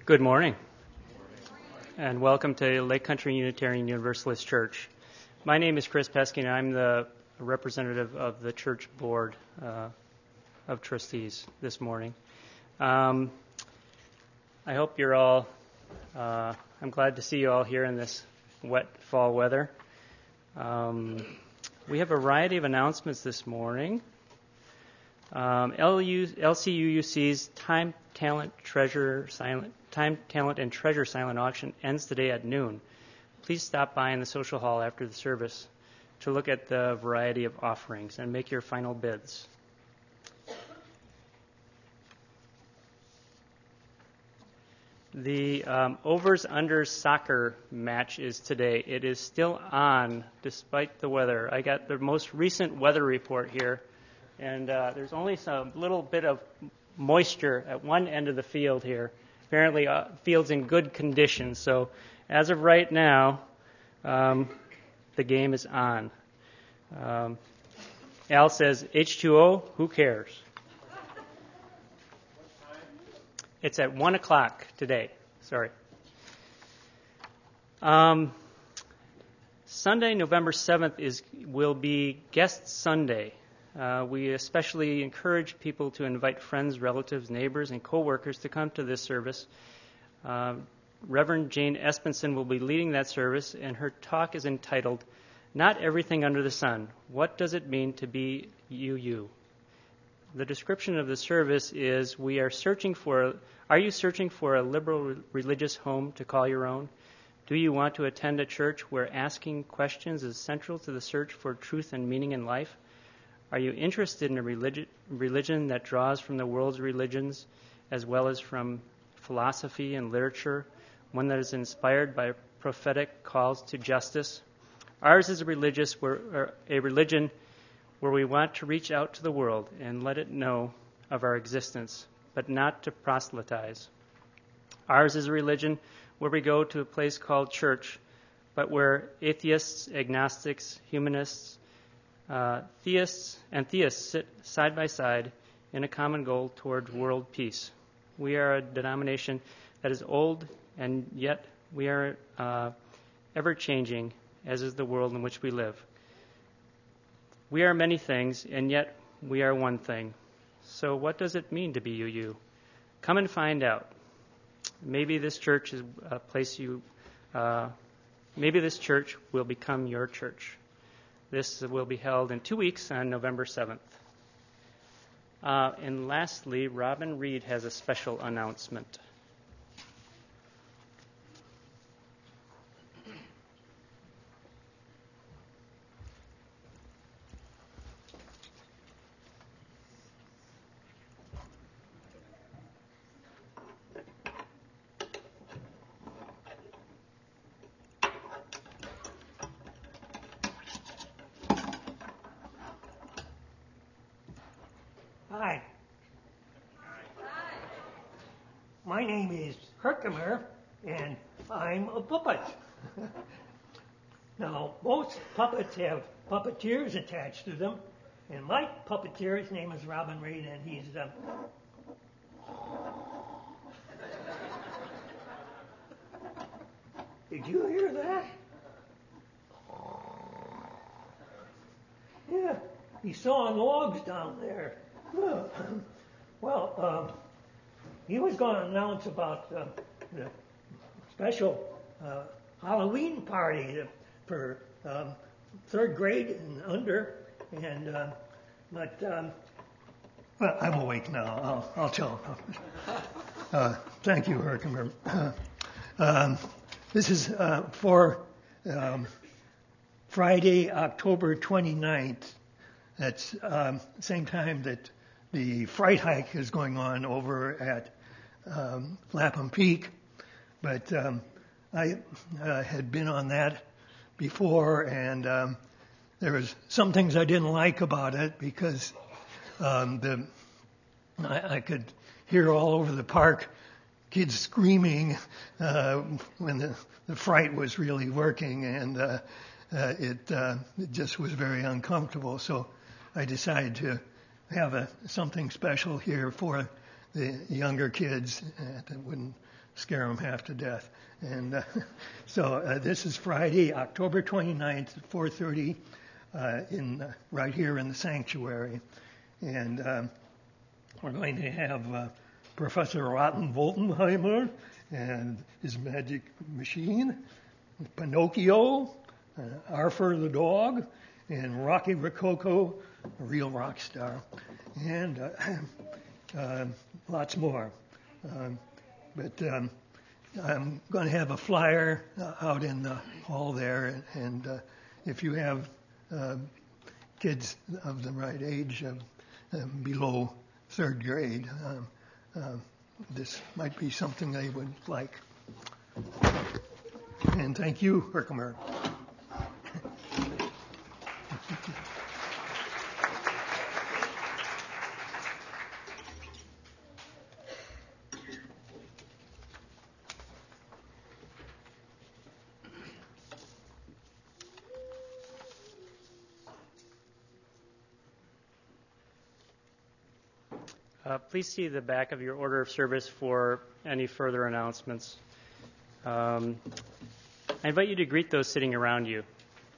Good morning, and welcome to Lake Country Unitarian Universalist Church. My name is Chris Pesky, and I'm the representative of the church board of trustees this morning. I hope you're all, I'm glad to see you all here in this wet fall weather. We have a variety of announcements this morning. LCUUC's Time, Talent, and Treasure Silent Auction ends today at noon. Please stop by in the social hall after the service to look at the variety of offerings and make your final bids. The overs-unders soccer match is today. It is still on despite the weather. I got the most recent weather report here, and there's only some little bit of moisture at one end of the field here. Apparently, field's in good condition. So, as of right now, the game is on. Al says, H2O, who cares? It's at 1 o'clock today. Sorry. Sunday, November 7th will be Guest Sunday. We especially encourage people to invite friends, relatives, neighbors, and co-workers to come to this service. Reverend Jane Espenson will be leading that service, and her talk is entitled, Not Everything Under the Sun. What Does It Mean to Be You? The description of the service is, are you searching for a liberal religious home to call your own? Do you want to attend a church where asking questions is central to the search for truth and meaning in life? Are you interested in a religion that draws from the world's religions as well as from philosophy and literature, one that is inspired by prophetic calls to justice? Ours is a religion where we want to reach out to the world and let it know of our existence, but not to proselytize. Ours is a religion where we go to a place called church, but where atheists, agnostics, humanists, theists sit side by side in a common goal toward world peace. We are a denomination that is old, and yet we are ever-changing, as is the world in which we live. We are many things, and yet we are one thing. So what does it mean to be you? Come and find out. Maybe this church is a place maybe this church will become your church. This will be held in 2 weeks on November 7th. And lastly, Robin Reed has a special announcement. Hi. My name is Herkimer, and I'm a puppet. Now, most puppets have puppeteers attached to them, and my puppeteer's name is Robin Reed, and he's Did you hear that? Yeah, he's sawing logs down there. Well, he was going to announce about the special Halloween party for third grade and under, and well, I'm awake now. I'll tell him. Thank you, Herkimer. This is for Friday, October 29th. That's the same time that the Fright Hike is going on over at Lapham Peak. But I had been on that before, and there was some things I didn't like about it because I could hear all over the park kids screaming when the fright was really working, and it just was very uncomfortable. So I decided to have something special here for the younger kids that wouldn't scare them half to death. And so this is Friday, October 29th at 4:30 right here in the sanctuary. And we're going to have Professor Rotten Woltenheimer and his magic machine, Pinocchio, Arthur the dog, and Rocky Rococo, a real rock star, and lots more. But I'm going to have a flyer out in the hall there, and if you have kids of the right age, below third grade, this might be something they would like. And thank you, Herkimer. Please see the back of your order of service for any further announcements. I invite you to greet those sitting around you.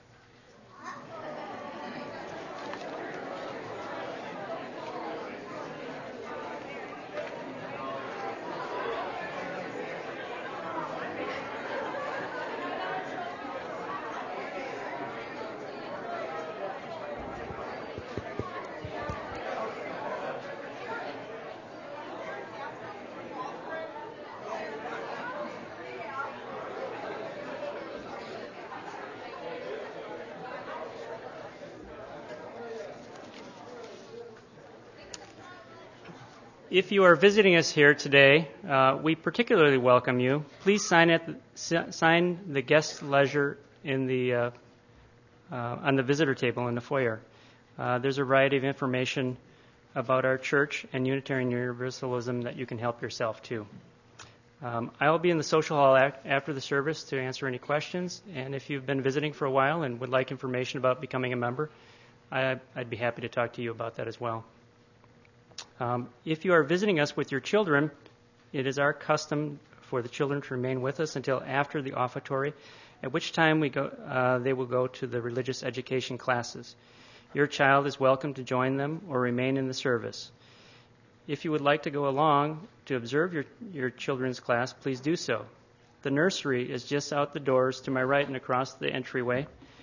If you are visiting us here today, we particularly welcome you. Please sign the guest leisure in the on the visitor table in the foyer. There's a variety of information about our church and Unitarian Universalism that you can help yourself to. I will be in the social hall after the service to answer any questions, and if you've been visiting for a while and would like information about becoming a member, I'd be happy to talk to you about that as well. If you are visiting us with your children, it is our custom for the children to remain with us until after the offertory, at which time they will go to the religious education classes. Your child is welcome to join them or remain in the service. If you would like to go along to observe your children's class, please do so. The nursery is just out the doors to my right and across the entryway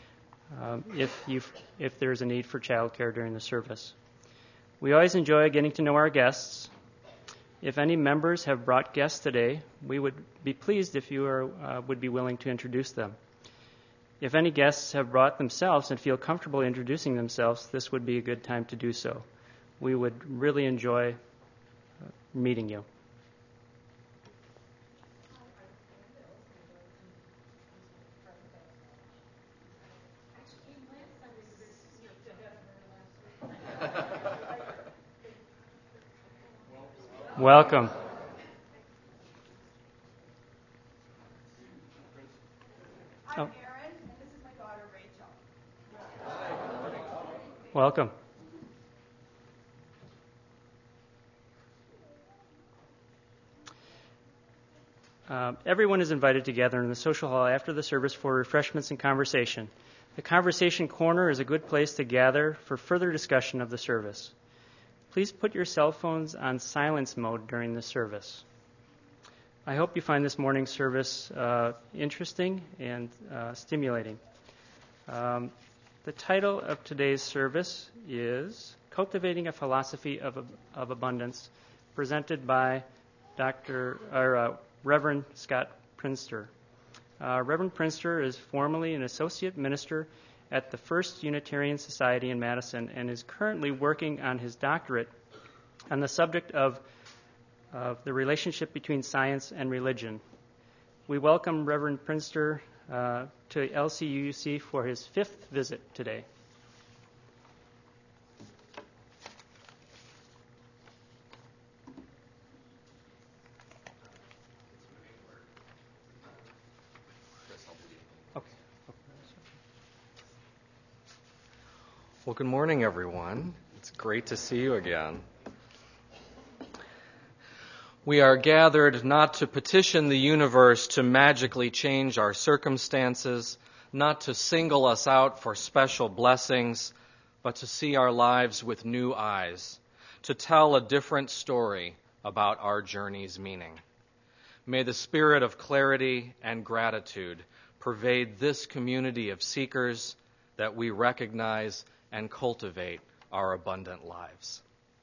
if there's a need for childcare during the service. We always enjoy getting to know our guests. If any members have brought guests today, we would be pleased if you would be willing to introduce them. If any guests have brought themselves and feel comfortable introducing themselves, this would be a good time to do so. We would really enjoy meeting you. Welcome. I'm Erin, and this is my daughter, Rachel. Welcome. Everyone is invited to gather in the social hall after the service for refreshments and conversation. The conversation corner is a good place to gather for further discussion of the service. Please put your cell phones on silence mode during the service. I hope you find this morning's service interesting and stimulating. The title of today's service is Cultivating a Philosophy of Abundance, presented by Reverend Scott Prinster. Reverend Prinster is formerly an associate minister at the First Unitarian Society in Madison and is currently working on his doctorate on the subject of the relationship between science and religion. We welcome Reverend Prinster to LCUC for his 5th visit today. Well, good morning, everyone. It's great to see you again. We are gathered not to petition the universe to magically change our circumstances, not to single us out for special blessings, but to see our lives with new eyes, to tell a different story about our journey's meaning. May the spirit of clarity and gratitude pervade this community of seekers, that we recognize and cultivate our abundant lives.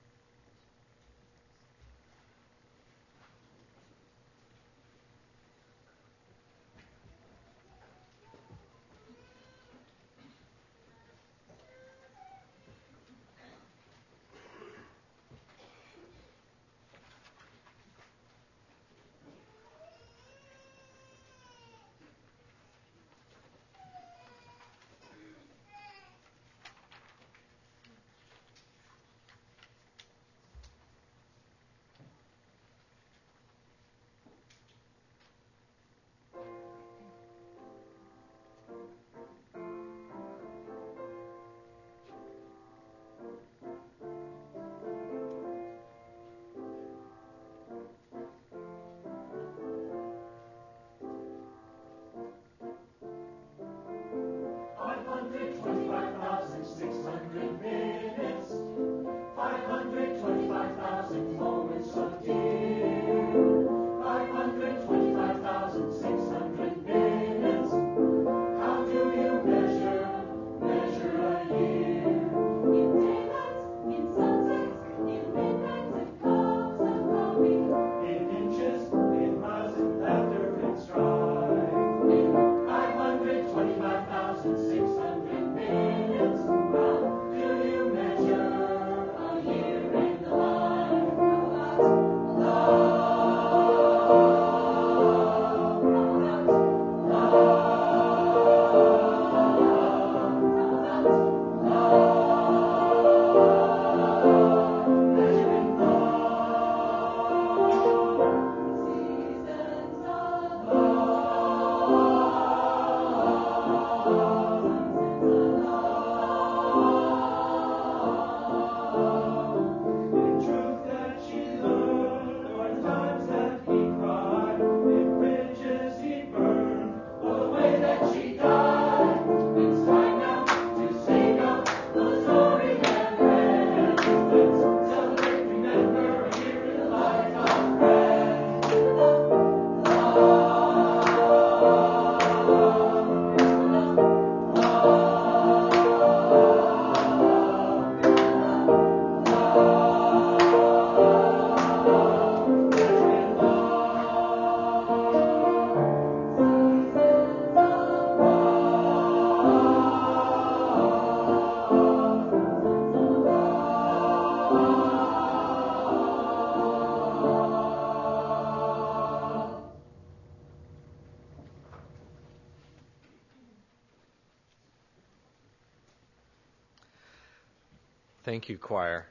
Thank you, choir.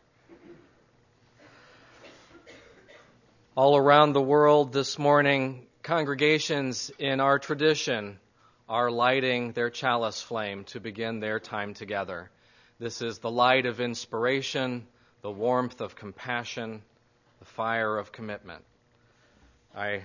All around the world this morning, congregations in our tradition are lighting their chalice flame to begin their time together. This is the light of inspiration, the warmth of compassion, the fire of commitment. I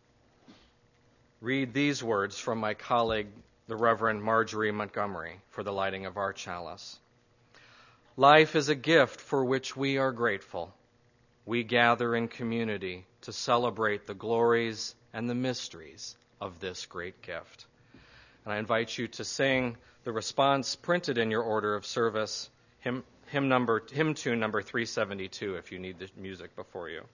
read these words from my colleague, the Reverend Marjorie Montgomery, for the lighting of our chalice. Life is a gift for which we are grateful. We gather in community to celebrate the glories and the mysteries of this great gift. And I invite you to sing the response printed in your order of service, hymn tune number 372, if you need the music before you.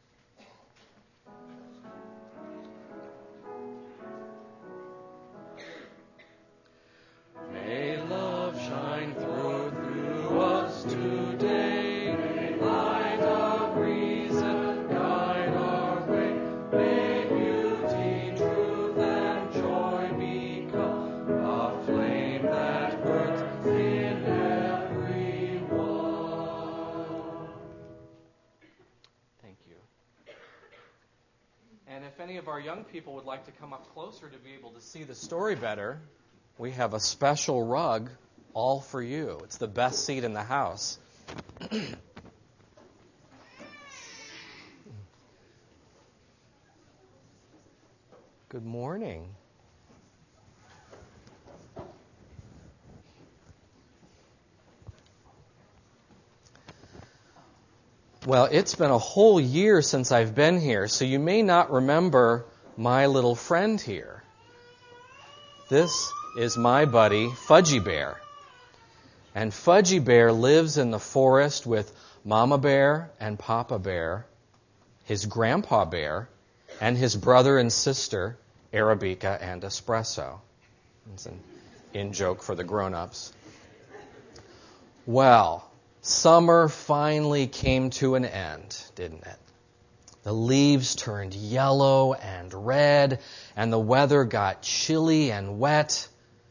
May love shine through us today. May light of reason guide our way. May beauty, truth, and joy become a flame that burns in everyone. Thank you. And if any of our young people would like to come up closer to be able to see the story better, we have a special rug all for you. It's the best seat in the house. Good morning. Well, it's been a whole year since I've been here, so you may not remember my little friend here. This is my buddy, Fudgy Bear. And Fudgy Bear lives in the forest with Mama Bear and Papa Bear, his Grandpa Bear, and his brother and sister, Arabica and Espresso. It's an in-joke for the grown-ups. Well, summer finally came to an end, didn't it? The leaves turned yellow and red, and the weather got chilly and wet.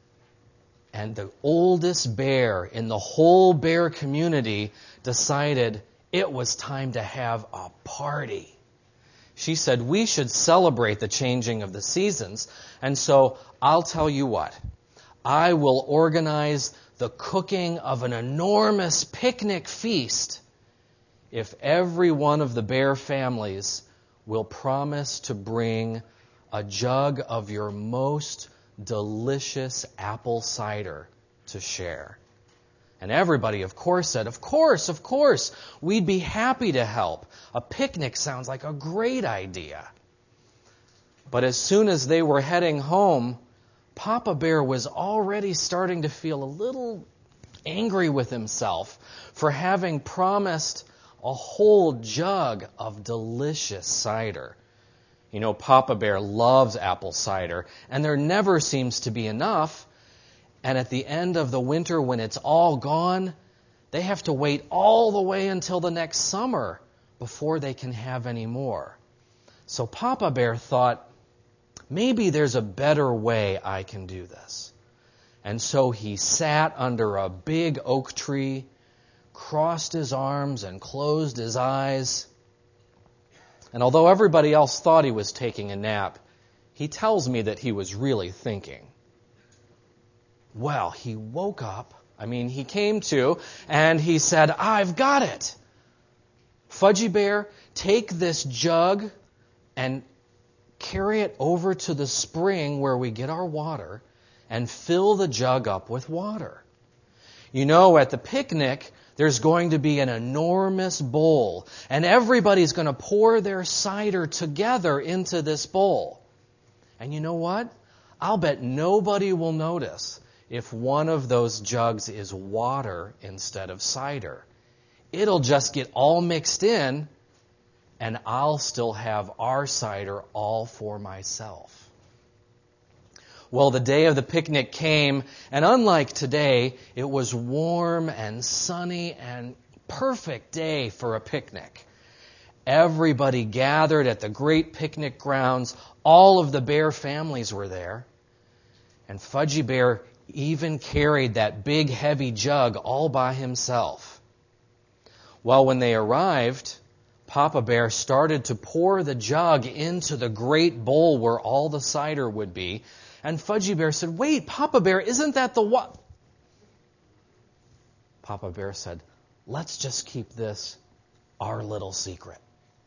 And the oldest bear in the whole bear community decided it was time to have a party. She said, we should celebrate the changing of the seasons. And so I'll tell you what, I will organize the cooking of an enormous picnic feast if every one of the bear families will promise to bring a jug of your most delicious apple cider to share. And everybody, of course, said, of course, we'd be happy to help. A picnic sounds like a great idea. But as soon as they were heading home, Papa Bear was already starting to feel a little angry with himself for having promised a whole jug of delicious cider. You know, Papa Bear loves apple cider, and there never seems to be enough. And at the end of the winter, when it's all gone, they have to wait all the way until the next summer before they can have any more. So Papa Bear thought, maybe there's a better way I can do this. And so he sat under a big oak tree, crossed his arms and closed his eyes. And although everybody else thought he was taking a nap, he tells me that he was really thinking. Well, he woke up, he came to, and he said, I've got it. Fudgy Bear, take this jug and carry it over to the spring where we get our water and fill the jug up with water. You know, at the picnic, there's going to be an enormous bowl, and everybody's going to pour their cider together into this bowl. And you know what? I'll bet nobody will notice if one of those jugs is water instead of cider. It'll just get all mixed in, and I'll still have our cider all for myself. Well, the day of the picnic came, and unlike today, it was warm and sunny and perfect day for a picnic. Everybody gathered at the great picnic grounds. All of the bear families were there. And Fudgy Bear even carried that big, heavy jug all by himself. Well, when they arrived, Papa Bear started to pour the jug into the great bowl where all the cider would be. And Fudgy Bear said, wait, Papa Bear, isn't that the what? Papa Bear said, let's just keep this our little secret.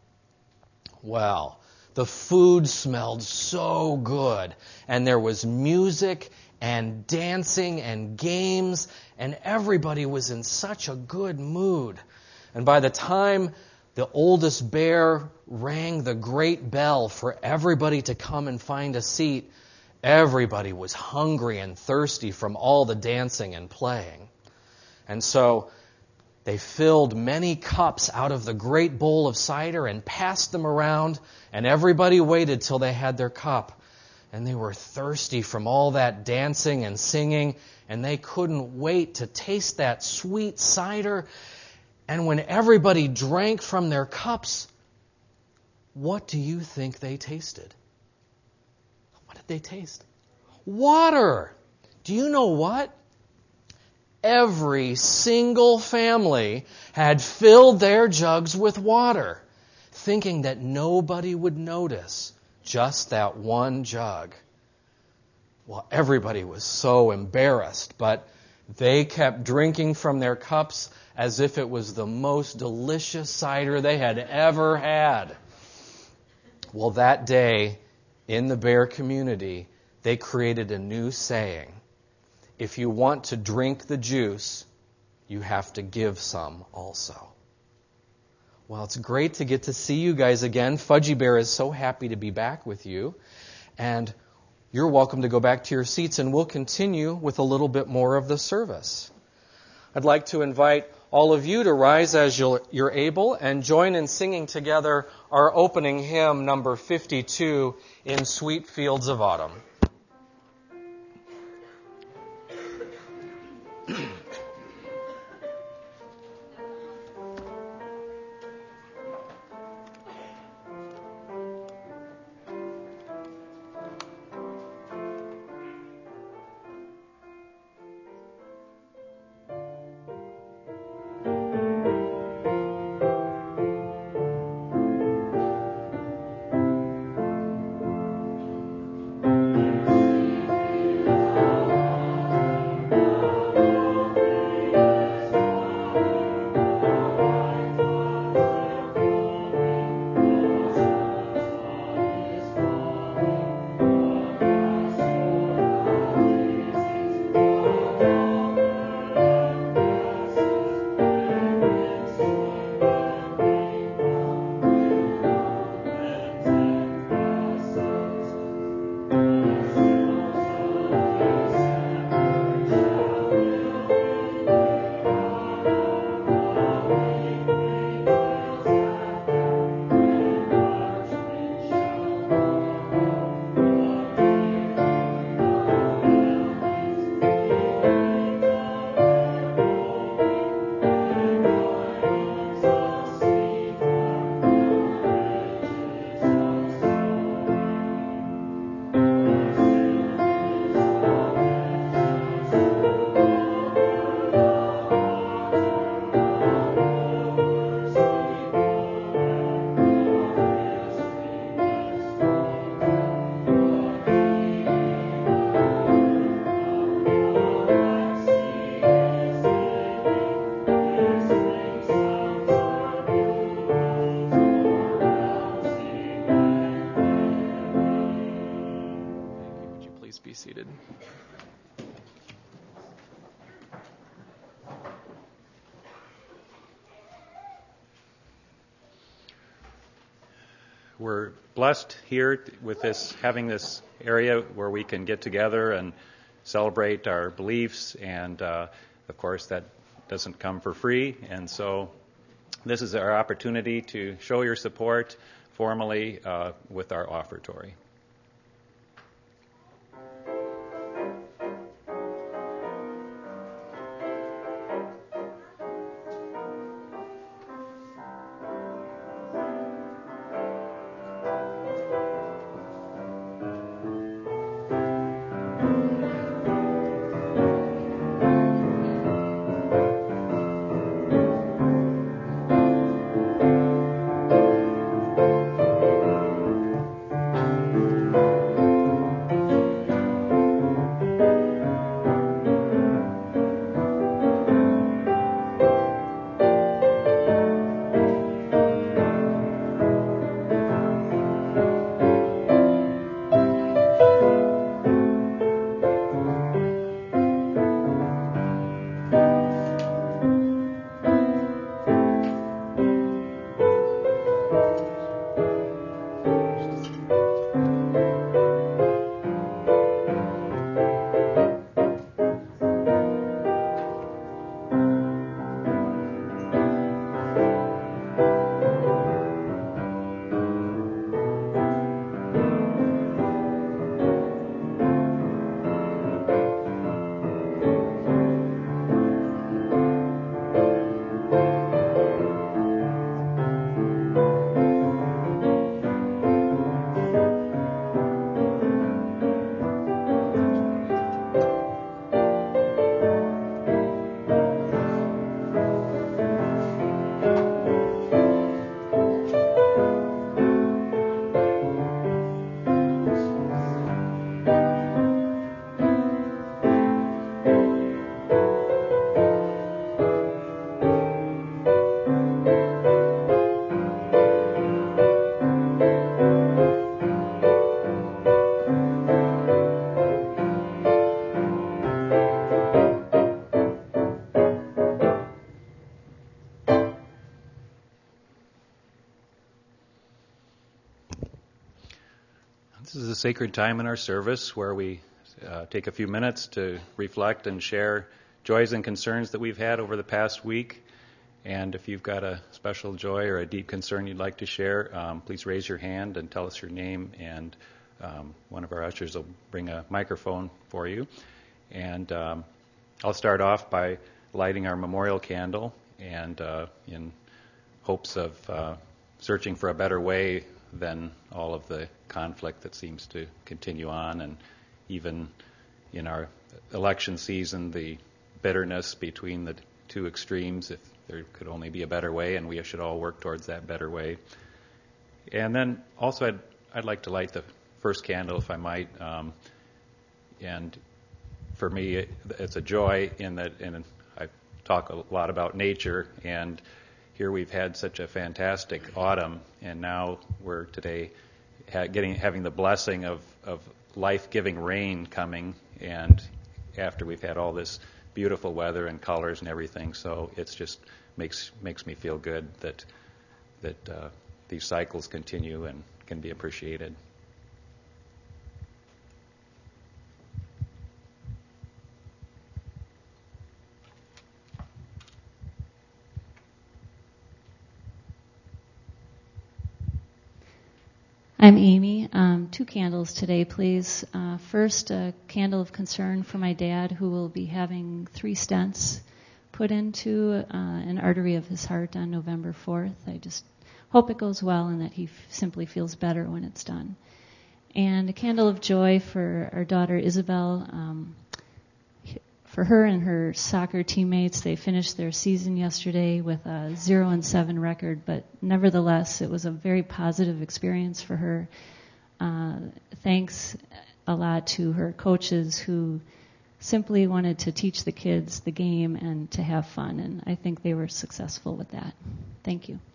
Well, the food smelled so good, and there was music and dancing and games, and everybody was in such a good mood. And by the time the oldest bear rang the great bell for everybody to come and find a seat, everybody was hungry and thirsty from all the dancing and playing. And so they filled many cups out of the great bowl of cider and passed them around, and everybody waited till they had their cup. And they were thirsty from all that dancing and singing, and they couldn't wait to taste that sweet cider. And when everybody drank from their cups, what do you think they tasted? What did they taste? Water! Do you know what? Every single family had filled their jugs with water, thinking that nobody would notice just that one jug. Well, everybody was so embarrassed, but they kept drinking from their cups as if it was the most delicious cider they had ever had. Well, that day, in the Bear community, they created a new saying. If you want to drink the juice, you have to give some also. Well, it's great to get to see you guys again. Fudgy Bear is so happy to be back with you. And you're welcome to go back to your seats, and we'll continue with a little bit more of the service. I'd like to invite all of you to rise as you're able and join in singing together our opening hymn, number 52, In Sweet Fields of Autumn. We're blessed here with having this area where we can get together and celebrate our beliefs, and of course that doesn't come for free, and so this is our opportunity to show your support formally with our offertory. is a sacred time in our service where we take a few minutes to reflect and share joys and concerns that we've had over the past week. And if you've got a special joy or a deep concern you'd like to share, please raise your hand and tell us your name, and one of our ushers will bring a microphone for you. And I'll start off by lighting our memorial candle, and in hopes of searching for a better way than all of the conflict that seems to continue on, and even in our election season, the bitterness between the two extremes, if there could only be a better way, and we should all work towards that better way. And then also I'd like to light the first candle, if I might. And for me, it's a joy in that, and I talk a lot about nature, and here we've had such a fantastic autumn, and now we're today having the blessing of life-giving rain coming, and after we've had all this beautiful weather and colors and everything, so it's just makes me feel good that these cycles continue and can be appreciated. I'm Amy. 2 candles today, please. First, a candle of concern for my dad, who will be having 3 stents put into an artery of his heart on November 4th. I just hope it goes well and that he simply feels better when it's done. And a candle of joy for our daughter Isabel. For her and her soccer teammates, they finished their season yesterday with a 0-7 record, but nevertheless, it was a very positive experience for her. Thanks a lot to her coaches who simply wanted to teach the kids the game and to have fun, and I think they were successful with that. Thank you.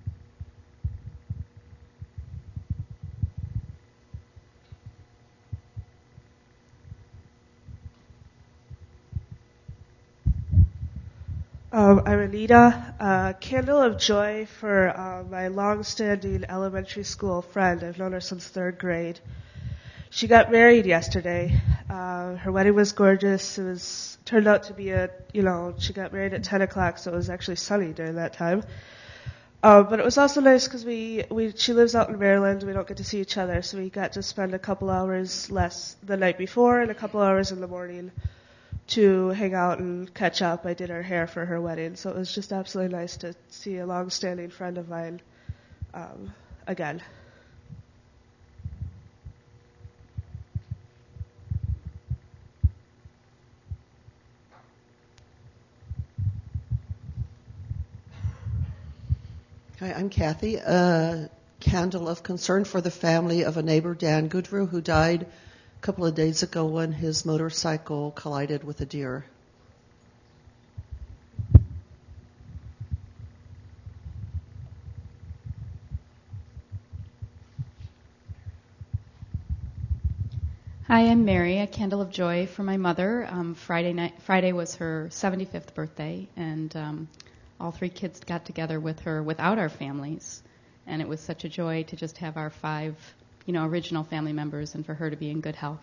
I'm Anita. Candle of joy for my long-standing elementary school friend. I've known her since 3rd grade. She got married yesterday. Her wedding was gorgeous. It turned out to be she got married at 10 o'clock, so it was actually sunny during that time. But it was also nice because she lives out in Maryland. We don't get to see each other, so we got to spend a couple hours less the night before and a couple hours in the morning to hang out and catch up. I did her hair for her wedding, so it was just absolutely nice to see a long-standing friend of mine again. Hi, I'm Kathy. A candle of concern for the family of a neighbor, Dan Goodrew, who died a couple of days ago when his motorcycle collided with a deer. Hi, I'm Mary. A candle of joy for my mother. Friday was her 75th birthday, and all 3 kids got together with her without our families, and it was such a joy to just have our 5, original family members, and for her to be in good health.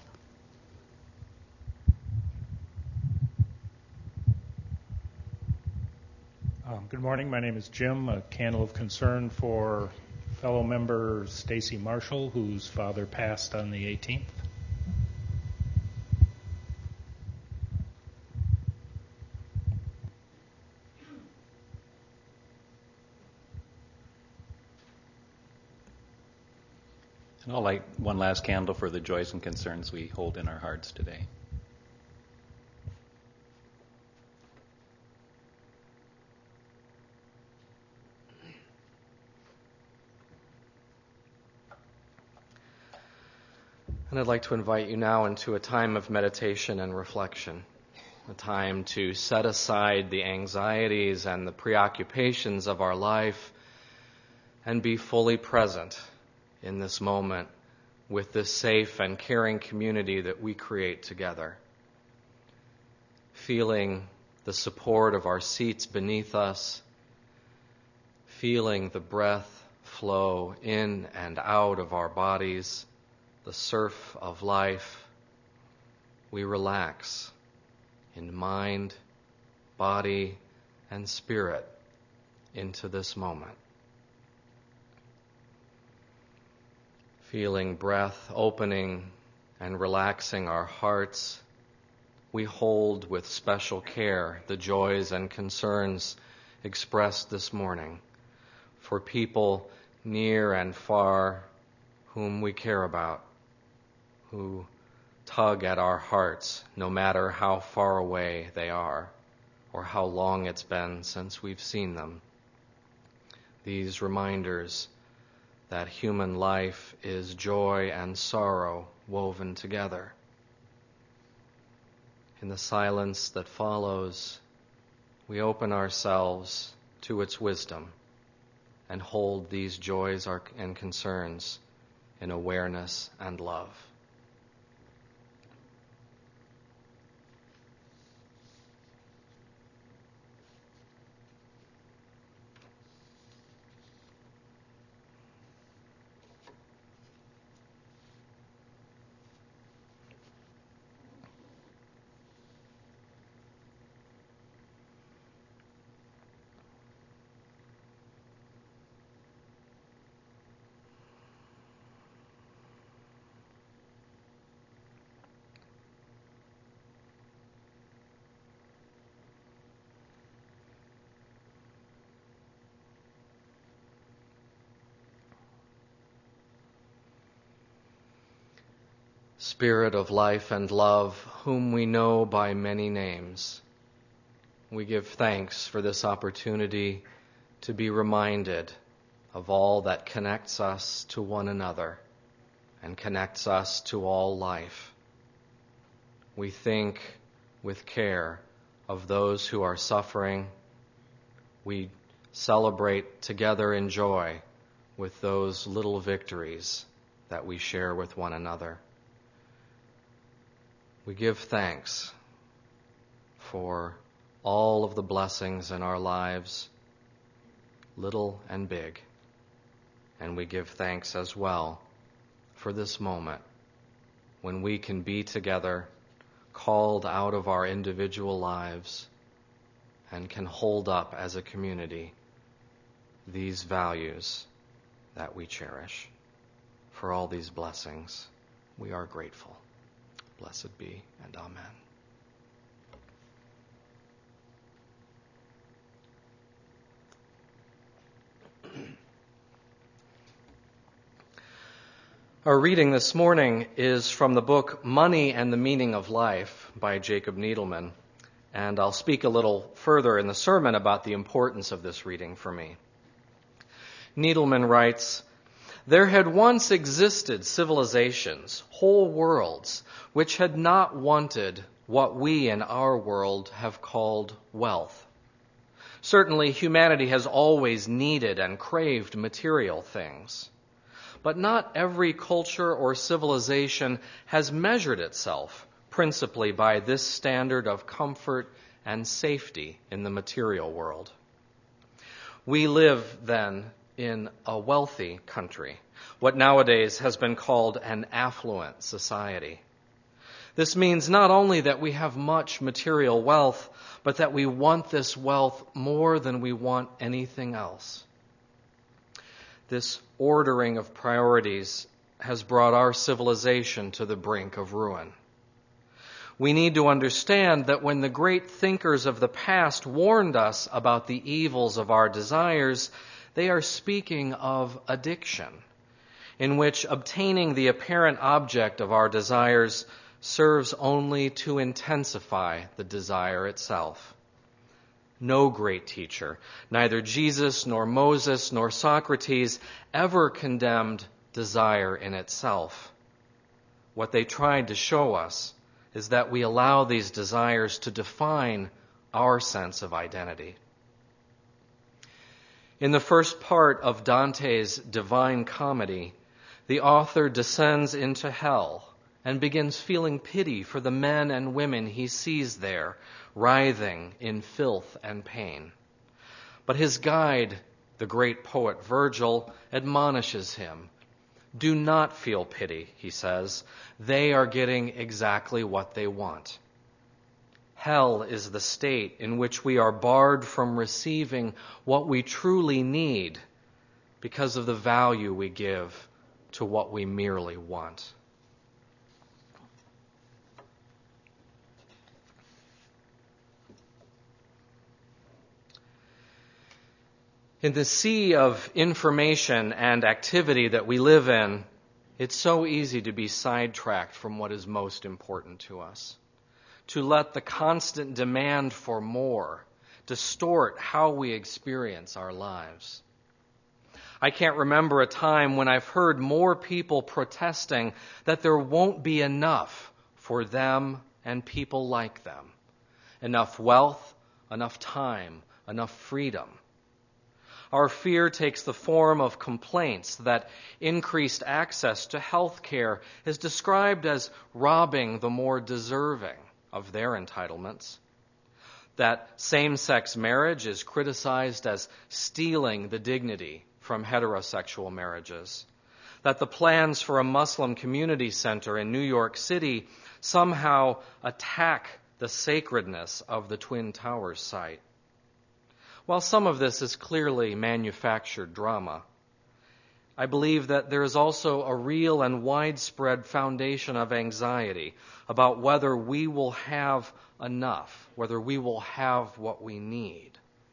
Good morning. My name is Jim. A candle of concern for fellow member Stacy Marshall, whose father passed on the 18th. And I'll light one last candle for the joys and concerns we hold in our hearts today. And I'd like to invite you now into a time of meditation and reflection, a time to set aside the anxieties and the preoccupations of our life and be fully present in this moment with this safe and caring community that we create together. Feeling the support of our seats beneath us, feeling the breath flow in and out of our bodies, the surf of life, we relax in mind, body, and spirit into this moment. Feeling breath opening and relaxing our hearts, we hold with special care the joys and concerns expressed this morning for people near and far whom we care about, who tug at our hearts no matter how far away they are or how long it's been since we've seen them. These reminders that human life is joy and sorrow woven together. In the silence that follows, we open ourselves to its wisdom and hold these joys and concerns in awareness and love. Spirit of life and love, whom we know by many names, we give thanks for this opportunity to be reminded of all that connects us to one another and connects us to all life. We think with care of those who are suffering. We celebrate together in joy with those little victories that we share with one another. We give thanks for all of the blessings in our lives, little and big. And we give thanks as well for this moment when we can be together, called out of our individual lives, and can hold up as a community these values that we cherish. For all these blessings, we are grateful. Blessed be, and amen. Our reading this morning is from the book Money and the Meaning of Life by Jacob Needleman, and I'll speak a little further in the sermon about the importance of this reading for me. Needleman writes, "There had once existed civilizations, whole worlds, which had not wanted what we in our world have called wealth. Certainly, humanity has always needed and craved material things. But not every culture or civilization has measured itself principally by this standard of comfort and safety in the material world. We live, then, in a wealthy country, what nowadays has been called an affluent society. This means not only that we have much material wealth, but that we want this wealth more than we want anything else. This ordering of priorities has brought our civilization to the brink of ruin. We need to understand that when the great thinkers of the past warned us about the evils of our desires, they are speaking of addiction, in which obtaining the apparent object of our desires serves only to intensify the desire itself. No great teacher, neither Jesus nor Moses nor Socrates, ever condemned desire in itself. What they tried to show us is that we allow these desires to define our sense of identity. In the first part of Dante's Divine Comedy, the author descends into hell and begins feeling pity for the men and women he sees there, writhing in filth and pain. But his guide, the great poet Virgil, admonishes him Do not feel pity, he says. They are getting exactly what they want. Hell is the state in which we are barred from receiving what we truly need because of the value we give to what we merely want. In the sea of information and activity that we live in, it's so easy to be sidetracked from what is most important to us, to let the constant demand for more distort how we experience our lives. I can't remember a time when I've heard more people protesting that there won't be enough for them and people like them. Enough wealth, enough time, enough freedom. Our fear takes the form of complaints that increased access to health care is described as robbing the more deserving of their entitlements, that same-sex marriage is criticized as stealing the dignity from heterosexual marriages, that the plans for a Muslim community center in New York City somehow attack the sacredness of the Twin Towers site. While some of this is clearly manufactured drama, I believe that there is also a real and widespread foundation of anxiety about whether we will have enough, whether we will have what we need.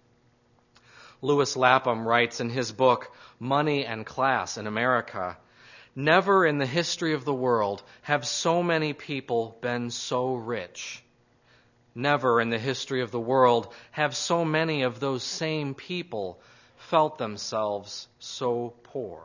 Lewis Lapham writes in his book, Money and Class in America, "Never in the history of the world have so many people been so rich. Never in the history of the world have so many of those same people felt themselves so poor."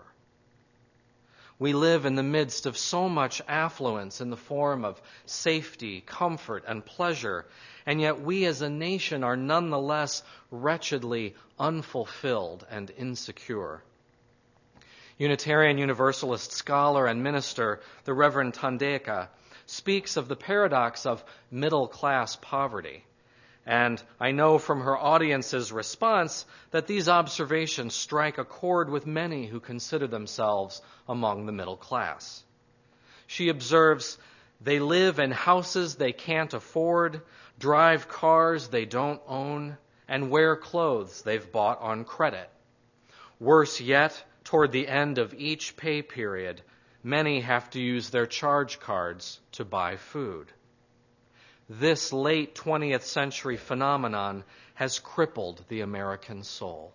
We live in the midst of so much affluence in the form of safety, comfort, and pleasure, and yet we as a nation are nonetheless wretchedly unfulfilled and insecure. Unitarian Universalist scholar and minister, the Reverend Tandeka, speaks of the paradox of middle-class poverty. And I know from her audience's response that these observations strike a chord with many who consider themselves among the middle class. She observes, they live in houses they can't afford, drive cars they don't own, and wear clothes they've bought on credit. Worse yet, toward the end of each pay period, many have to use their charge cards to buy food. This late 20th century phenomenon has crippled the American soul.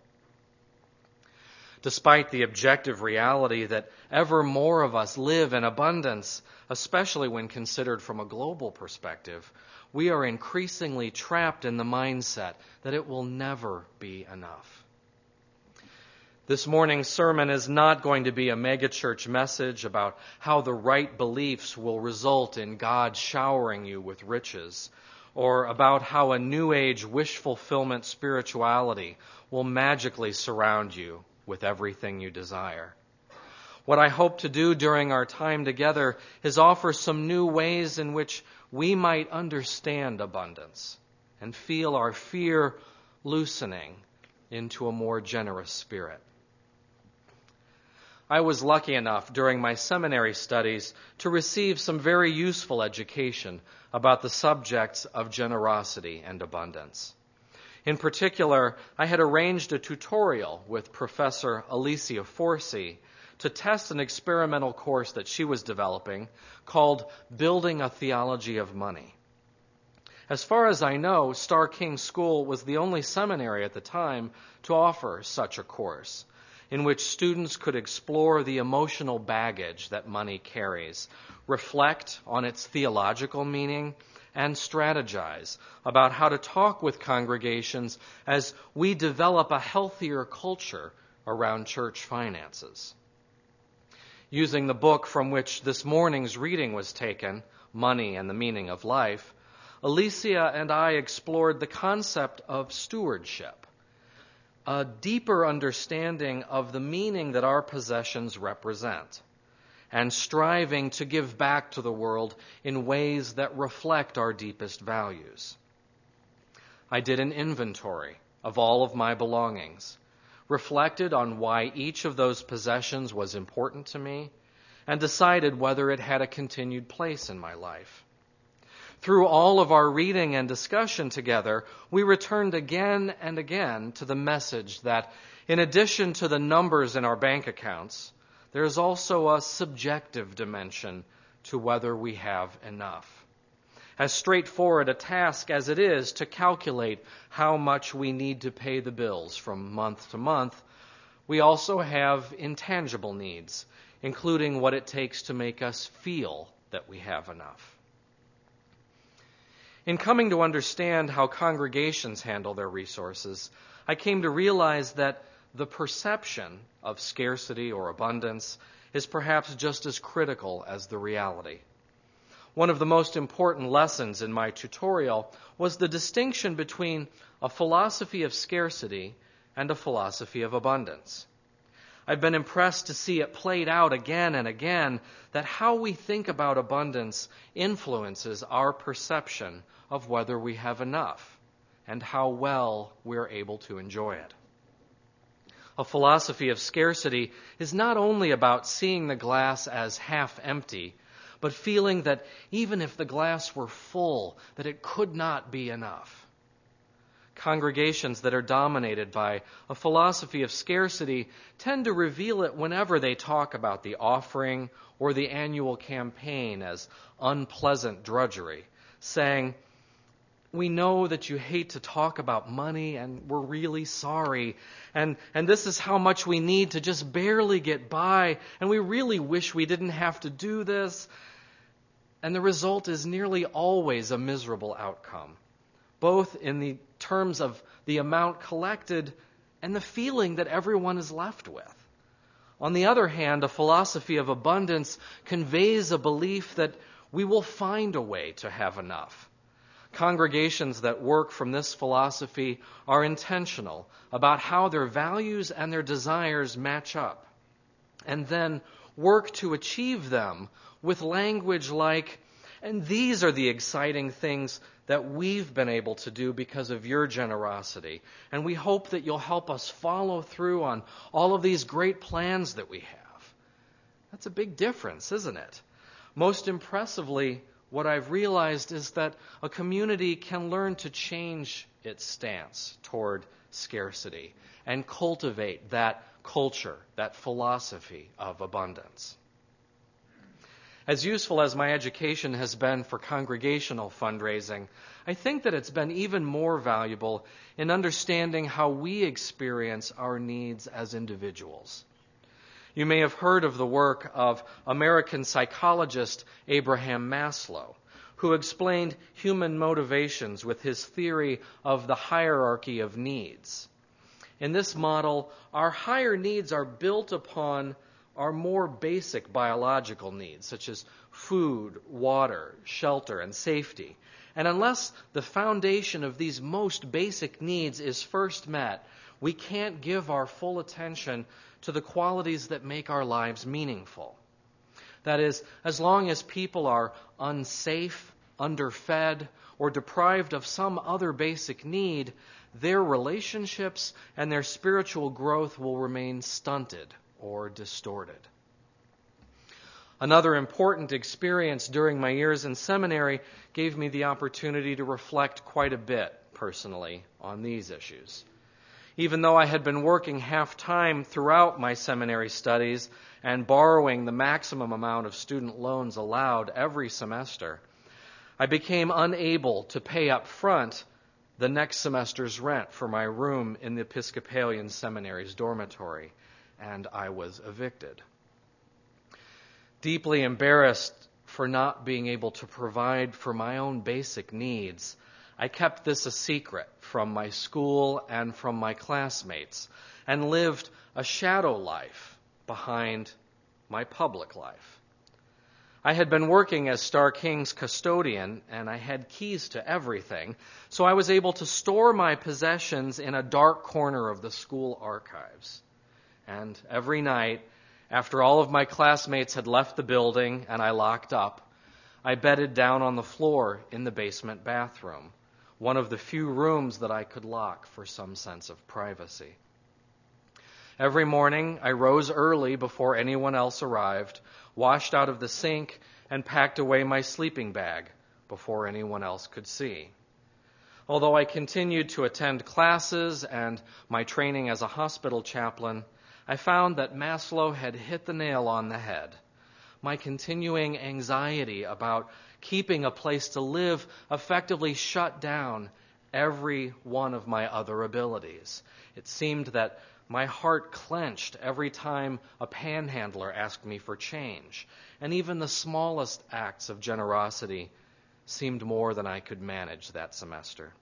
Despite the objective reality that ever more of us live in abundance, especially when considered from a global perspective, we are increasingly trapped in the mindset that it will never be enough. This morning's sermon is not going to be a megachurch message about how the right beliefs will result in God showering you with riches, or about how a New Age wish fulfillment spirituality will magically surround you with everything you desire. What I hope to do during our time together is offer some new ways in which we might understand abundance and feel our fear loosening into a more generous spirit. I was lucky enough during my seminary studies to receive some very useful education about the subjects of generosity and abundance. In particular, I had arranged a tutorial with Professor Alicia Forsey to test an experimental course that she was developing called Building a Theology of Money. As far as I know, Starr King School was the only seminary at the time to offer such a course, in which students could explore the emotional baggage that money carries, reflect on its theological meaning, and strategize about how to talk with congregations as we develop a healthier culture around church finances. Using the book from which this morning's reading was taken, Money and the Meaning of Life, Alicia and I explored the concept of stewardship, a deeper understanding of the meaning that our possessions represent, and striving to give back to the world in ways that reflect our deepest values. I did an inventory of all of my belongings, reflected on why each of those possessions was important to me, and decided whether it had a continued place in my life. Through all of our reading and discussion together, we returned again and again to the message that in addition to the numbers in our bank accounts, there is also a subjective dimension to whether we have enough. As straightforward a task as it is to calculate how much we need to pay the bills from month to month, we also have intangible needs, including what it takes to make us feel that we have enough. In coming to understand how congregations handle their resources, I came to realize that the perception of scarcity or abundance is perhaps just as critical as the reality. One of the most important lessons in my tutorial was the distinction between a philosophy of scarcity and a philosophy of abundance. I've been impressed to see it played out again and again that how we think about abundance influences our perception of whether we have enough and how well we're able to enjoy it. A philosophy of scarcity is not only about seeing the glass as half empty, but feeling that even if the glass were full, that it could not be enough. Congregations that are dominated by a philosophy of scarcity tend to reveal it whenever they talk about the offering or the annual campaign as unpleasant drudgery, saying, "We know that you hate to talk about money, and we're really sorry, and this is how much we need to just barely get by, and we really wish we didn't have to do this." And the result is nearly always a miserable outcome, both in the terms of the amount collected and the feeling that everyone is left with. On the other hand, a philosophy of abundance conveys a belief that we will find a way to have enough. Congregations that work from this philosophy are intentional about how their values and their desires match up, and then work to achieve them with language like, "And these are the exciting things that we've been able to do because of your generosity. And we hope that you'll help us follow through on all of these great plans that we have." That's a big difference, isn't it? Most impressively, what I've realized is that a community can learn to change its stance toward scarcity and cultivate that culture, that philosophy of abundance. As useful as my education has been for congregational fundraising, I think that it's been even more valuable in understanding how we experience our needs as individuals. You may have heard of the work of American psychologist Abraham Maslow, who explained human motivations with his theory of the hierarchy of needs. In this model, our higher needs are built upon our more basic biological needs, such as food, water, shelter, and safety. And unless the foundation of these most basic needs is first met, we can't give our full attention to the qualities that make our lives meaningful. That is, as long as people are unsafe, underfed, or deprived of some other basic need, their relationships and their spiritual growth will remain stunted or distorted. Another important experience during my years in seminary gave me the opportunity to reflect quite a bit personally on these issues. Even though I had been working half-time throughout my seminary studies and borrowing the maximum amount of student loans allowed every semester, I became unable to pay up front the next semester's rent for my room in the Episcopalian Seminary's dormitory, and I was evicted. Deeply embarrassed for not being able to provide for my own basic needs, I kept this a secret from my school and from my classmates and lived a shadow life behind my public life. I had been working as Star King's custodian, and I had keys to everything, so I was able to store my possessions in a dark corner of the school archives. And every night, after all of my classmates had left the building and I locked up, I bedded down on the floor in the basement bathroom, one of the few rooms that I could lock for some sense of privacy. Every morning, I rose early before anyone else arrived, washed out of the sink, and packed away my sleeping bag before anyone else could see. Although I continued to attend classes and my training as a hospital chaplain, I found that Maslow had hit the nail on the head. My continuing anxiety about keeping a place to live effectively shut down every one of my other abilities. It seemed that my heart clenched every time a panhandler asked me for change, and even the smallest acts of generosity seemed more than I could manage that semester.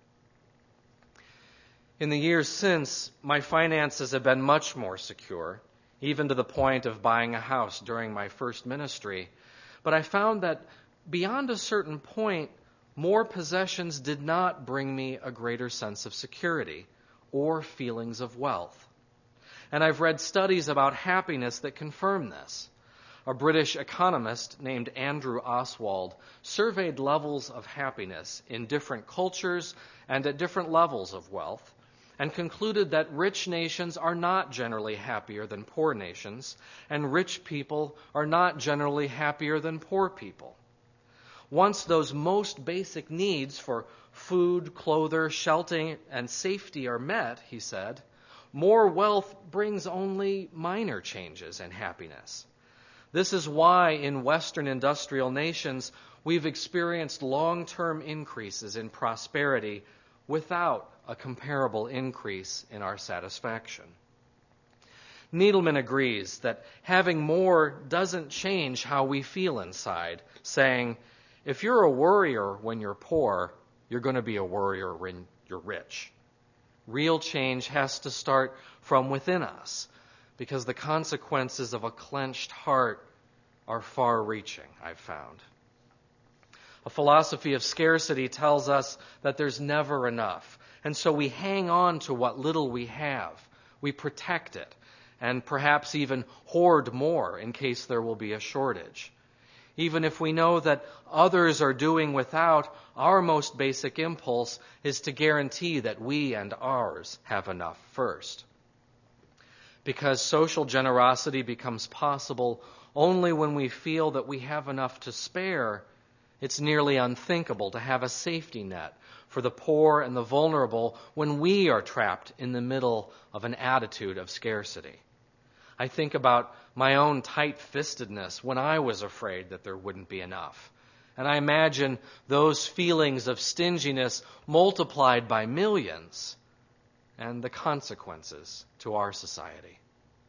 In the years since, my finances have been much more secure, even to the point of buying a house during my first ministry. But I found that beyond a certain point, more possessions did not bring me a greater sense of security or feelings of wealth. And I've read studies about happiness that confirm this. A British economist named Andrew Oswald surveyed levels of happiness in different cultures and at different levels of wealth, and concluded that rich nations are not generally happier than poor nations, and rich people are not generally happier than poor people. Once those most basic needs for food, clothing, shelter, and safety are met, he said, more wealth brings only minor changes in happiness. This is why in Western industrial nations we've experienced long-term increases in prosperity without a comparable increase in our satisfaction. Needleman agrees that having more doesn't change how we feel inside, saying, if you're a worrier when you're poor, you're going to be a worrier when you're rich. Real change has to start from within us, because the consequences of a clenched heart are far-reaching, I've found. A philosophy of scarcity tells us that there's never enough, and so we hang on to what little we have. We protect it, and perhaps even hoard more in case there will be a shortage. Even if we know that others are doing without, our most basic impulse is to guarantee that we and ours have enough first. Because social generosity becomes possible only when we feel that we have enough to spare, it's nearly unthinkable to have a safety net for the poor and the vulnerable when we are trapped in the middle of an attitude of scarcity. I think about my own tight-fistedness when I was afraid that there wouldn't be enough. And I imagine those feelings of stinginess multiplied by millions and the consequences to our society.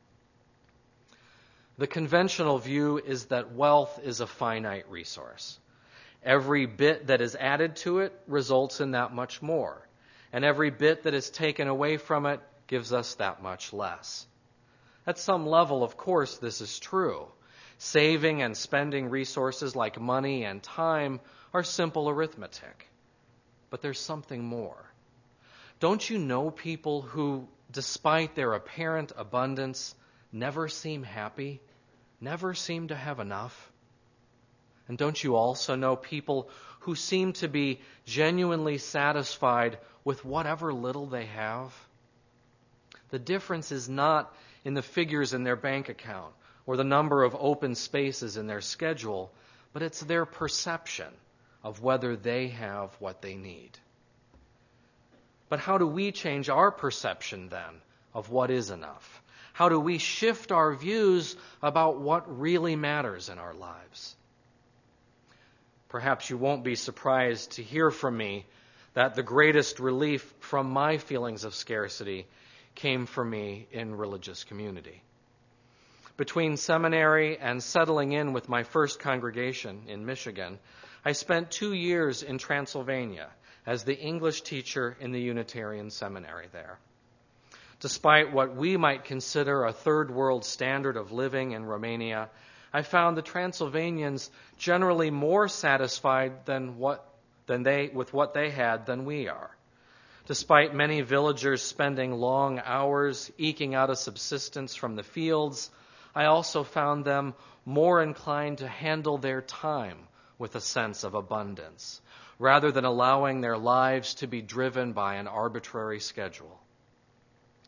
The conventional view is that wealth is a finite resource. Every bit that is added to it results in that much more, and every bit that is taken away from it gives us that much less. At some level, of course, this is true. Saving and spending resources like money and time are simple arithmetic. But there's something more. Don't you know people who, despite their apparent abundance, never seem happy, never seem to have enough? And don't you also know people who seem to be genuinely satisfied with whatever little they have? The difference is not in the figures in their bank account or the number of open spaces in their schedule, but it's their perception of whether they have what they need. But how do we change our perception then of what is enough? How do we shift our views about what really matters in our lives? Perhaps you won't be surprised to hear from me that the greatest relief from my feelings of scarcity came for me in religious community. Between seminary and settling in with my first congregation in Michigan, I spent 2 years in Transylvania as the English teacher in the Unitarian seminary there. Despite what we might consider a third world standard of living in Romania, I found the Transylvanians generally more satisfied with what they had than we are. Despite many villagers spending long hours eking out a subsistence from the fields, I also found them more inclined to handle their time with a sense of abundance, rather than allowing their lives to be driven by an arbitrary schedule.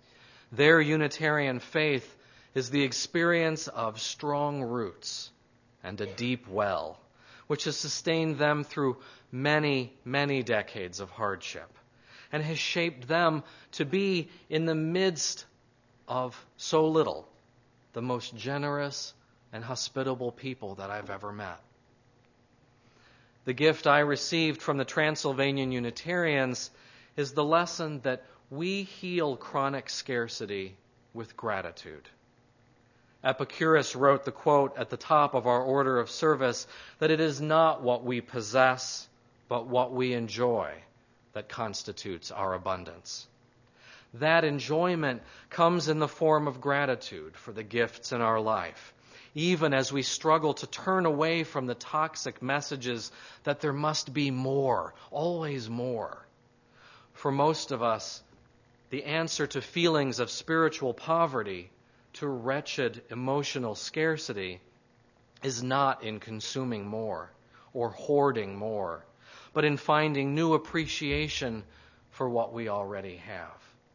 Their Unitarian faith is the experience of strong roots and a deep well, which has sustained them through many, many decades of hardship and has shaped them to be, in the midst of so little, the most generous and hospitable people that I've ever met. The gift I received from the Transylvanian Unitarians is the lesson that we heal chronic scarcity with gratitude. Epicurus wrote the quote at the top of our order of service that it is not what we possess, but what we enjoy that constitutes our abundance. That enjoyment comes in the form of gratitude for the gifts in our life, even as we struggle to turn away from the toxic messages that there must be more, always more. For most of us, the answer to feelings of spiritual poverty, to wretched emotional scarcity, is not in consuming more or hoarding more, but in finding new appreciation for what we already have.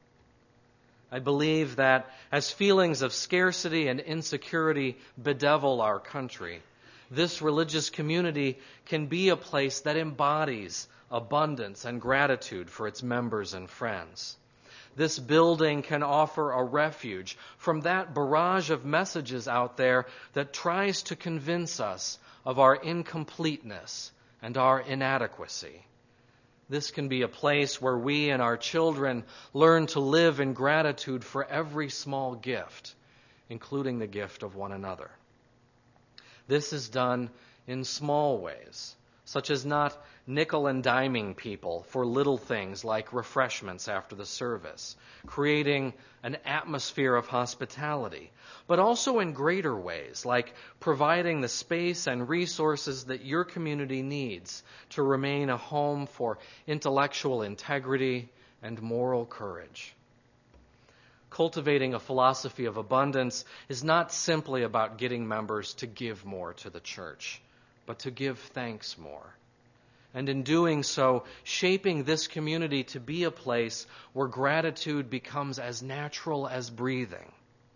I believe that as feelings of scarcity and insecurity bedevil our country, this religious community can be a place that embodies abundance and gratitude for its members and friends. This building can offer a refuge from that barrage of messages out there that tries to convince us of our incompleteness and our inadequacy. This can be a place where we and our children learn to live in gratitude for every small gift, including the gift of one another. This is done in small ways, such as not nickel and diming people for little things like refreshments after the service, creating an atmosphere of hospitality, but also in greater ways, like providing the space and resources that your community needs to remain a home for intellectual integrity and moral courage. Cultivating a philosophy of abundance is not simply about getting members to give more to the church, but to give thanks more. And in doing so, shaping this community to be a place where gratitude becomes as natural as breathing.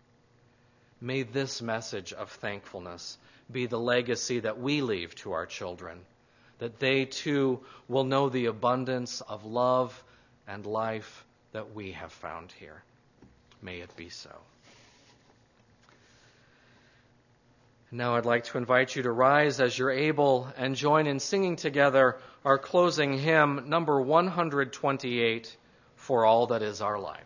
May this message of thankfulness be the legacy that we leave to our children, that they too will know the abundance of love and life that we have found here. May it be so. Now I'd like to invite you to rise as you're able and join in singing together our closing hymn, number 128, For All That Is Our Life.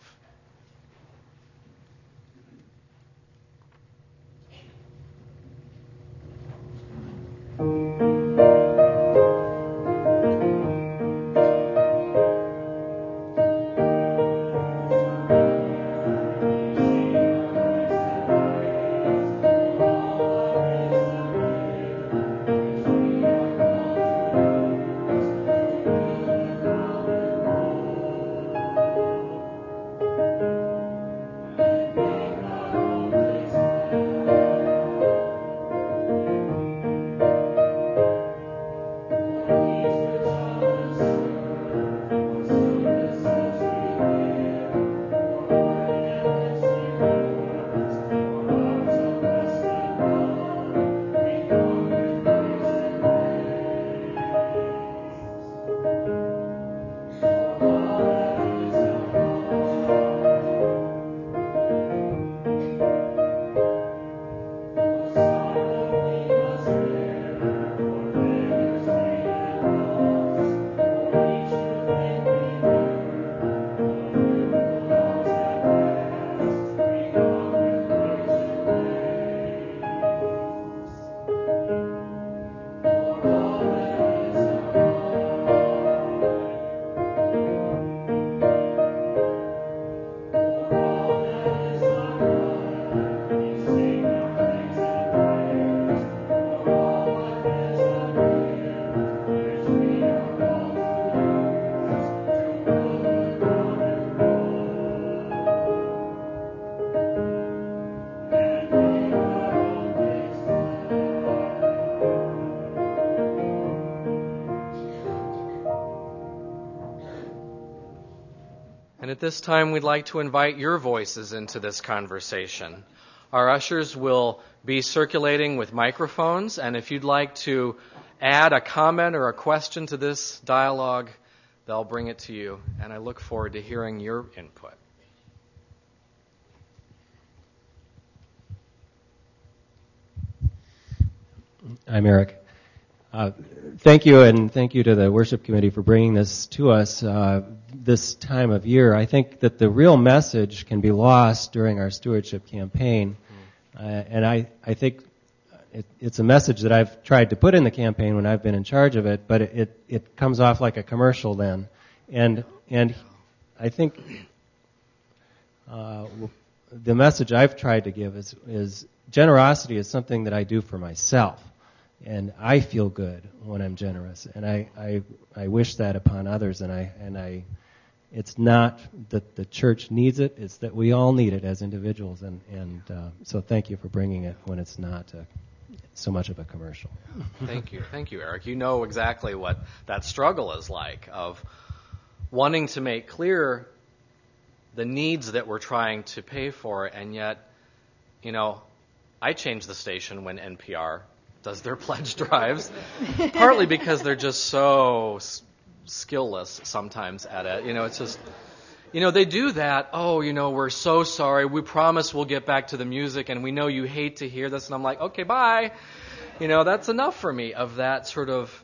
And at this time, we'd like to invite your voices into this conversation. Our ushers will be circulating with microphones, and if you'd like to add a comment or a question to this dialogue, they'll bring it to you. And I look forward to hearing your input. I'm Eric. Thank you, and thank you to the worship committee for bringing this to us this time of year. I think that the real message can be lost during our stewardship campaign, and I think it's a message that I've tried to put in the campaign when I've been in charge of it, but it comes off like a commercial then, and I think the message I've tried to give is generosity is something that I do for myself. And I feel good when I'm generous, and I wish that upon others. And it's not that the church needs it; it's that we all need it as individuals. And so, thank you for bringing it when it's not so much of a commercial. Thank you, Eric. You know exactly what that struggle is like of wanting to make clear the needs that we're trying to pay for, and yet, I change the station when NPR does their pledge drives, partly because they're just so skillless sometimes at it. It's just, they do that. Oh, we're so sorry. We promise we'll get back to the music, and we know you hate to hear this. And I'm like, okay, bye. That's enough for me of that sort of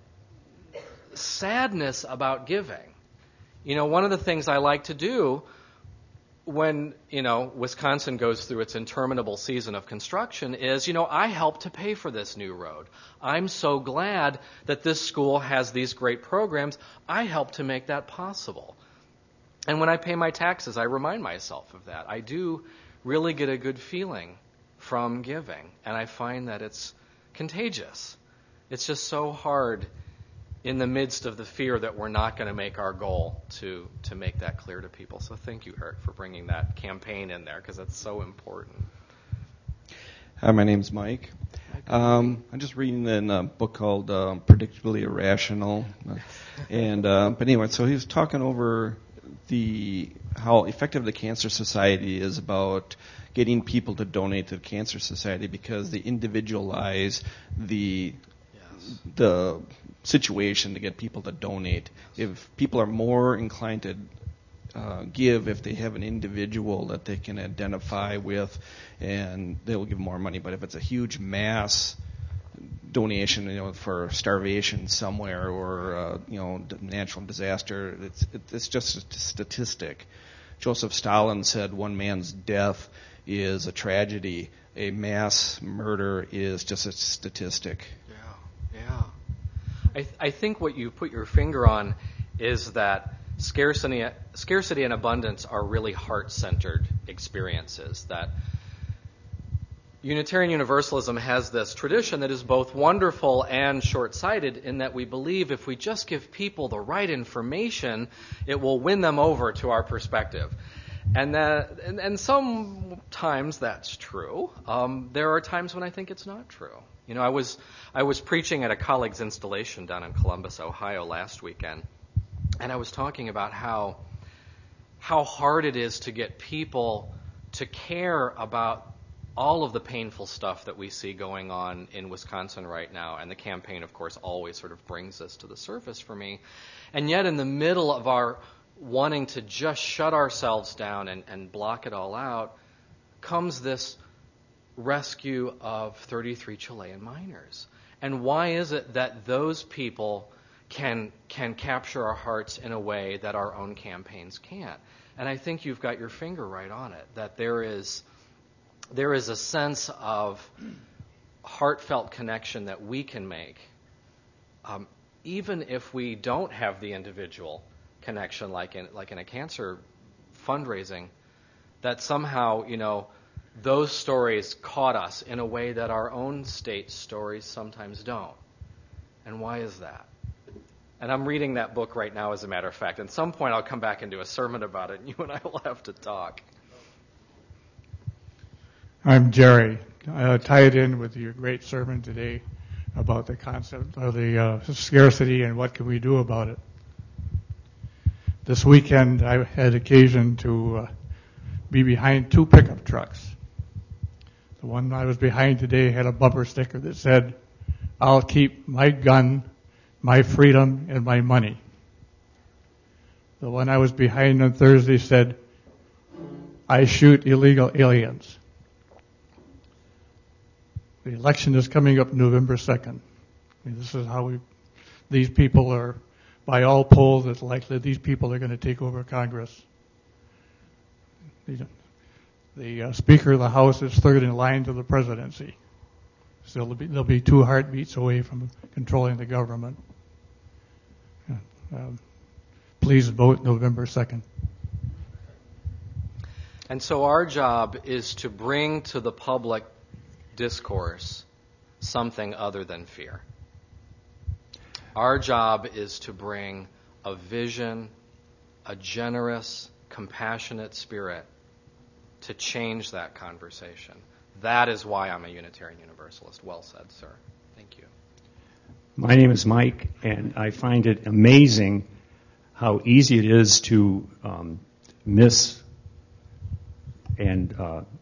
sadness about giving. One of the things I like to do when, Wisconsin goes through its interminable season of construction is, I help to pay for this new road. I'm so glad that this school has these great programs. I help to make that possible. And when I pay my taxes, I remind myself of that. I do really get a good feeling from giving, and I find that it's contagious. It's just so hard in the midst of the fear that we're not going to make our goal to make that clear to people. So thank you, Eric, for bringing that campaign in there, because that's so important. Hi, my name's Mike. I'm just reading in a book called Predictably Irrational. But anyway, so he was talking over how effective the Cancer Society is about getting people to donate to the Cancer Society, because they individualize the situation to get people to donate. If people are more inclined to give if they have an individual that they can identify with, and they will give more money. But if it's a huge mass donation, for starvation somewhere or natural disaster, it's just a statistic. Joseph Stalin said one man's death is a tragedy. A mass murder is just a statistic. Yeah. I think what you put your finger on is that scarcity and abundance are really heart-centered experiences. That Unitarian Universalism has this tradition that is both wonderful and short-sighted, in that we believe if we just give people the right information, it will win them over to our perspective. And sometimes that's true. There are times when I think it's not true. I was preaching at a colleague's installation down in Columbus, Ohio last weekend, and I was talking about how hard it is to get people to care about all of the painful stuff that we see going on in Wisconsin right now. And the campaign, of course, always sort of brings this to the surface for me. And yet in the middle of our wanting to just shut ourselves down and block it all out comes this rescue of 33 Chilean miners. And why is it that those people can capture our hearts in a way that our own campaigns can't? And I think you've got your finger right on it, that there is a sense of heartfelt connection that we can make, even if we don't have the individual connection like in a cancer fundraising, that somehow, those stories caught us in a way that our own state stories sometimes don't. And why is that? And I'm reading that book right now, as a matter of fact. At some point I'll come back and do a sermon about it, and you and I will have to talk. I'm Jerry. I tied in with your great sermon today about the concept of the scarcity and what can we do about it. This weekend I had occasion to be behind 2 pickup trucks. The one I was behind today had a bumper sticker that said, "I'll keep my gun, my freedom, and my money." The one I was behind on Thursday said, "I shoot illegal aliens." The election is coming up November 2nd. I mean, this is how these people are, by all polls, it's likely these people are going to take over Congress. The Speaker of the House is third in line to the presidency. So they'll be 2 heartbeats away from controlling the government. Please vote November 2nd. And so our job is to bring to the public discourse something other than fear. Our job is to bring a vision, a generous, compassionate spirit to change that conversation. That is why I'm a Unitarian Universalist. Well said, sir. Thank you. My name is Mike, and I find it amazing how easy it is to miss and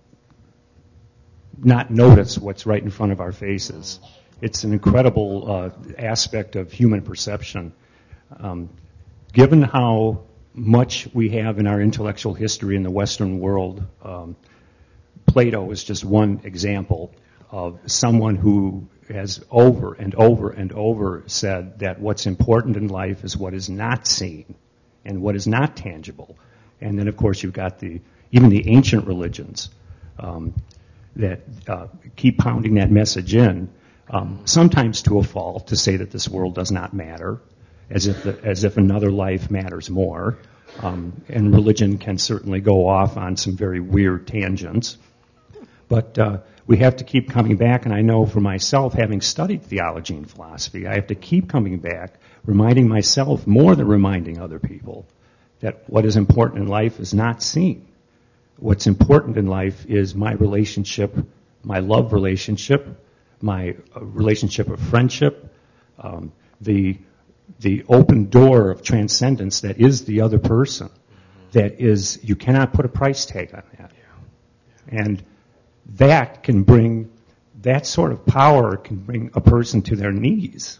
not notice what's right in front of our faces. It's an incredible aspect of human perception. Given how much we have in our intellectual history in the Western world, Plato is just one example of someone who has over and over and over said that what's important in life is what is not seen and what is not tangible. And then, of course, you've got even the ancient religions that keep pounding that message in, sometimes to a fault, to say that this world does not matter, as if another life matters more. And religion can certainly go off on some very weird tangents. But we have to keep coming back, and I know for myself, having studied theology and philosophy, I have to keep coming back, reminding myself more than reminding other people that what is important in life is not seen. What's important in life is my relationship, my love relationship, my relationship of friendship, the open door of transcendence that is the other person. That is, you cannot put a price tag on that. And that can bring, that sort of power can bring a person to their knees.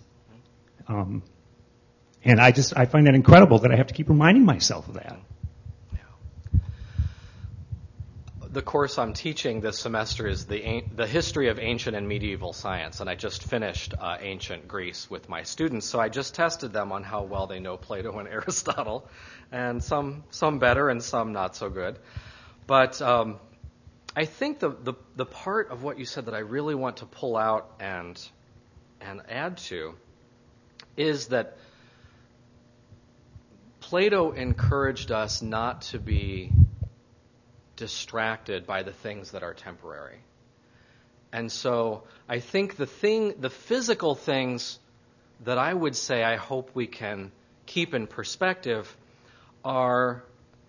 And I find that incredible that I have to keep reminding myself of that. The course I'm teaching this semester is the history of ancient and medieval science, and I just finished ancient Greece with my students, so I just tested them on how well they know Plato and Aristotle, and some better and some not so good. But I think the part of what you said that I really want to pull out and add to is that Plato encouraged us not to be distracted by the things that are temporary. And so I think the physical things that I would say I hope we can keep in perspective are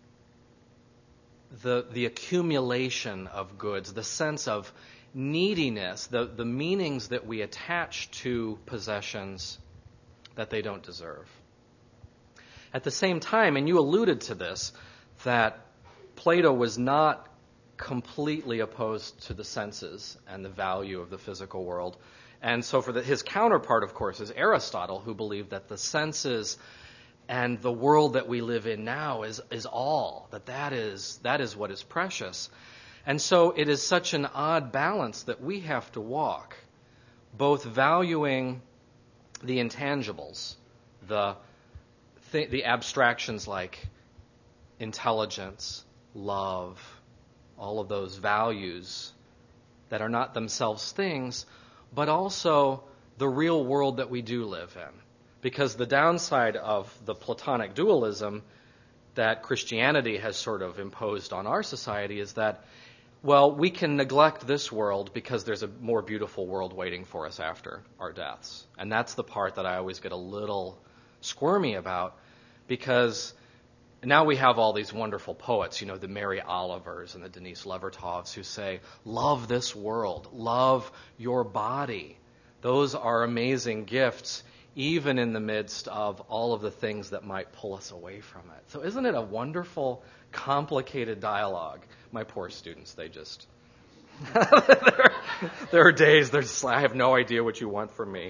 the accumulation of goods, the sense of neediness, the meanings that we attach to possessions that they don't deserve. At the same time, and you alluded to this, that Plato was not completely opposed to the senses and the value of the physical world. And so his counterpart, of course, is Aristotle, who believed that the senses and the world that we live in now is all, that is what is precious. And so it is such an odd balance that we have to walk, both valuing the intangibles, the abstractions like intelligence, love, all of those values that are not themselves things, but also the real world that we do live in. Because the downside of the Platonic dualism that Christianity has sort of imposed on our society is that, well, we can neglect this world because there's a more beautiful world waiting for us after our deaths. And that's the part that I always get a little squirmy about, because now we have all these wonderful poets, the Mary Olivers and the Denise Levertovs, who say, love this world, love your body. Those are amazing gifts even in the midst of all of the things that might pull us away from it. So isn't it a wonderful, complicated dialogue? My poor students, they just... there are days they're just like, I have no idea what you want from me.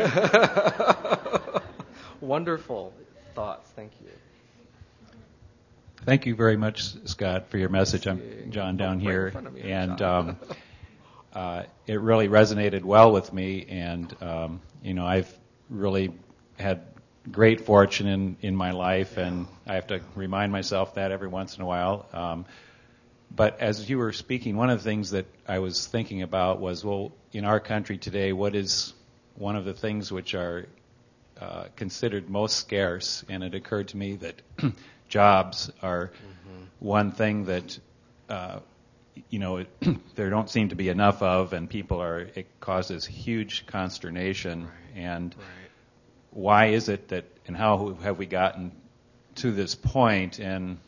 Wonderful thoughts. Thank you. Thank you very much, Scott, for your message. I'm John down here, and it really resonated well with me. And I've really had great fortune in my life, and I have to remind myself that every once in a while. But as you were speaking, one of the things that I was thinking about was, well, in our country today, what is one of the things which are considered most scarce? And it occurred to me that jobs are one thing that, there don't seem to be enough of, and it causes huge consternation. And why is it that, and how have we gotten to this point? And,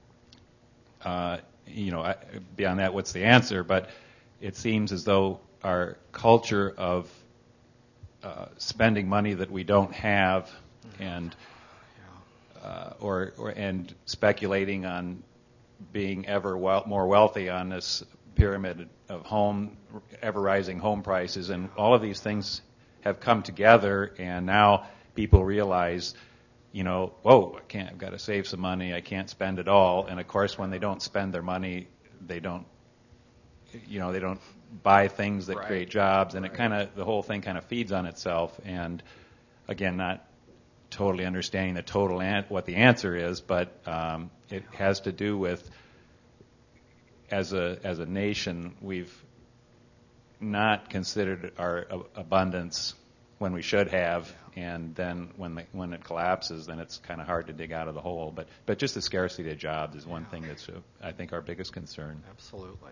beyond that, what's the answer? But it seems as though our culture of spending money that we don't have, and and speculating on being ever more wealthy on this pyramid of ever rising home prices, and all of these things have come together, and now people realize, I've got to save some money. I can't spend it all. And of course, when they don't spend their money, they don't buy things that create jobs, and the whole thing kind of feeds on itself. And again, not totally understanding what the answer is, but it has to do with, as a nation, we've not considered our abundance when we should have, and then when it collapses, then it's kind of hard to dig out of the hole. But just the scarcity of jobs is one thing that's, I think, our biggest concern. Absolutely.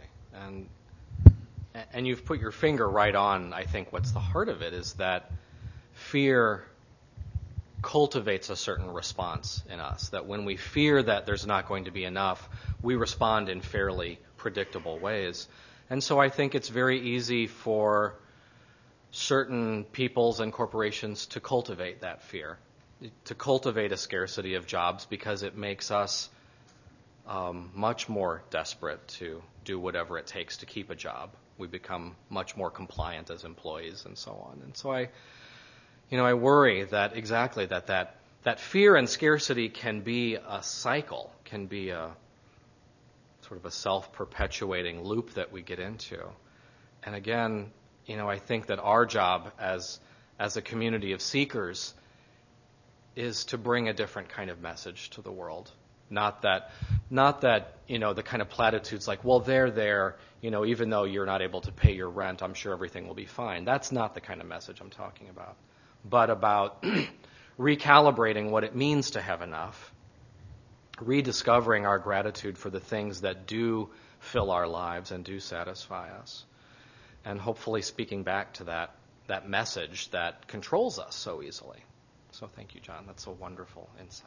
And you've put your finger right on, I think, what's the heart of it, is that fear cultivates a certain response in us, that when we fear that there's not going to be enough, we respond in fairly predictable ways. And so I think it's very easy for certain peoples and corporations to cultivate that fear, to cultivate a scarcity of jobs, because it makes us much more desperate to do whatever it takes to keep a job. We become much more compliant as employees and so on. And so I worry that exactly that fear and scarcity can be a cycle, can be a sort of a self-perpetuating loop that we get into. And again, I think that our job as a community of seekers is to bring a different kind of message to the world. Not that the kind of platitudes like, well, they're there, even though you're not able to pay your rent, I'm sure everything will be fine. That's not the kind of message I'm talking about. But about recalibrating what it means to have enough, rediscovering our gratitude for the things that do fill our lives and do satisfy us, and hopefully speaking back to that message that controls us so easily. So thank you, John. That's a wonderful insight.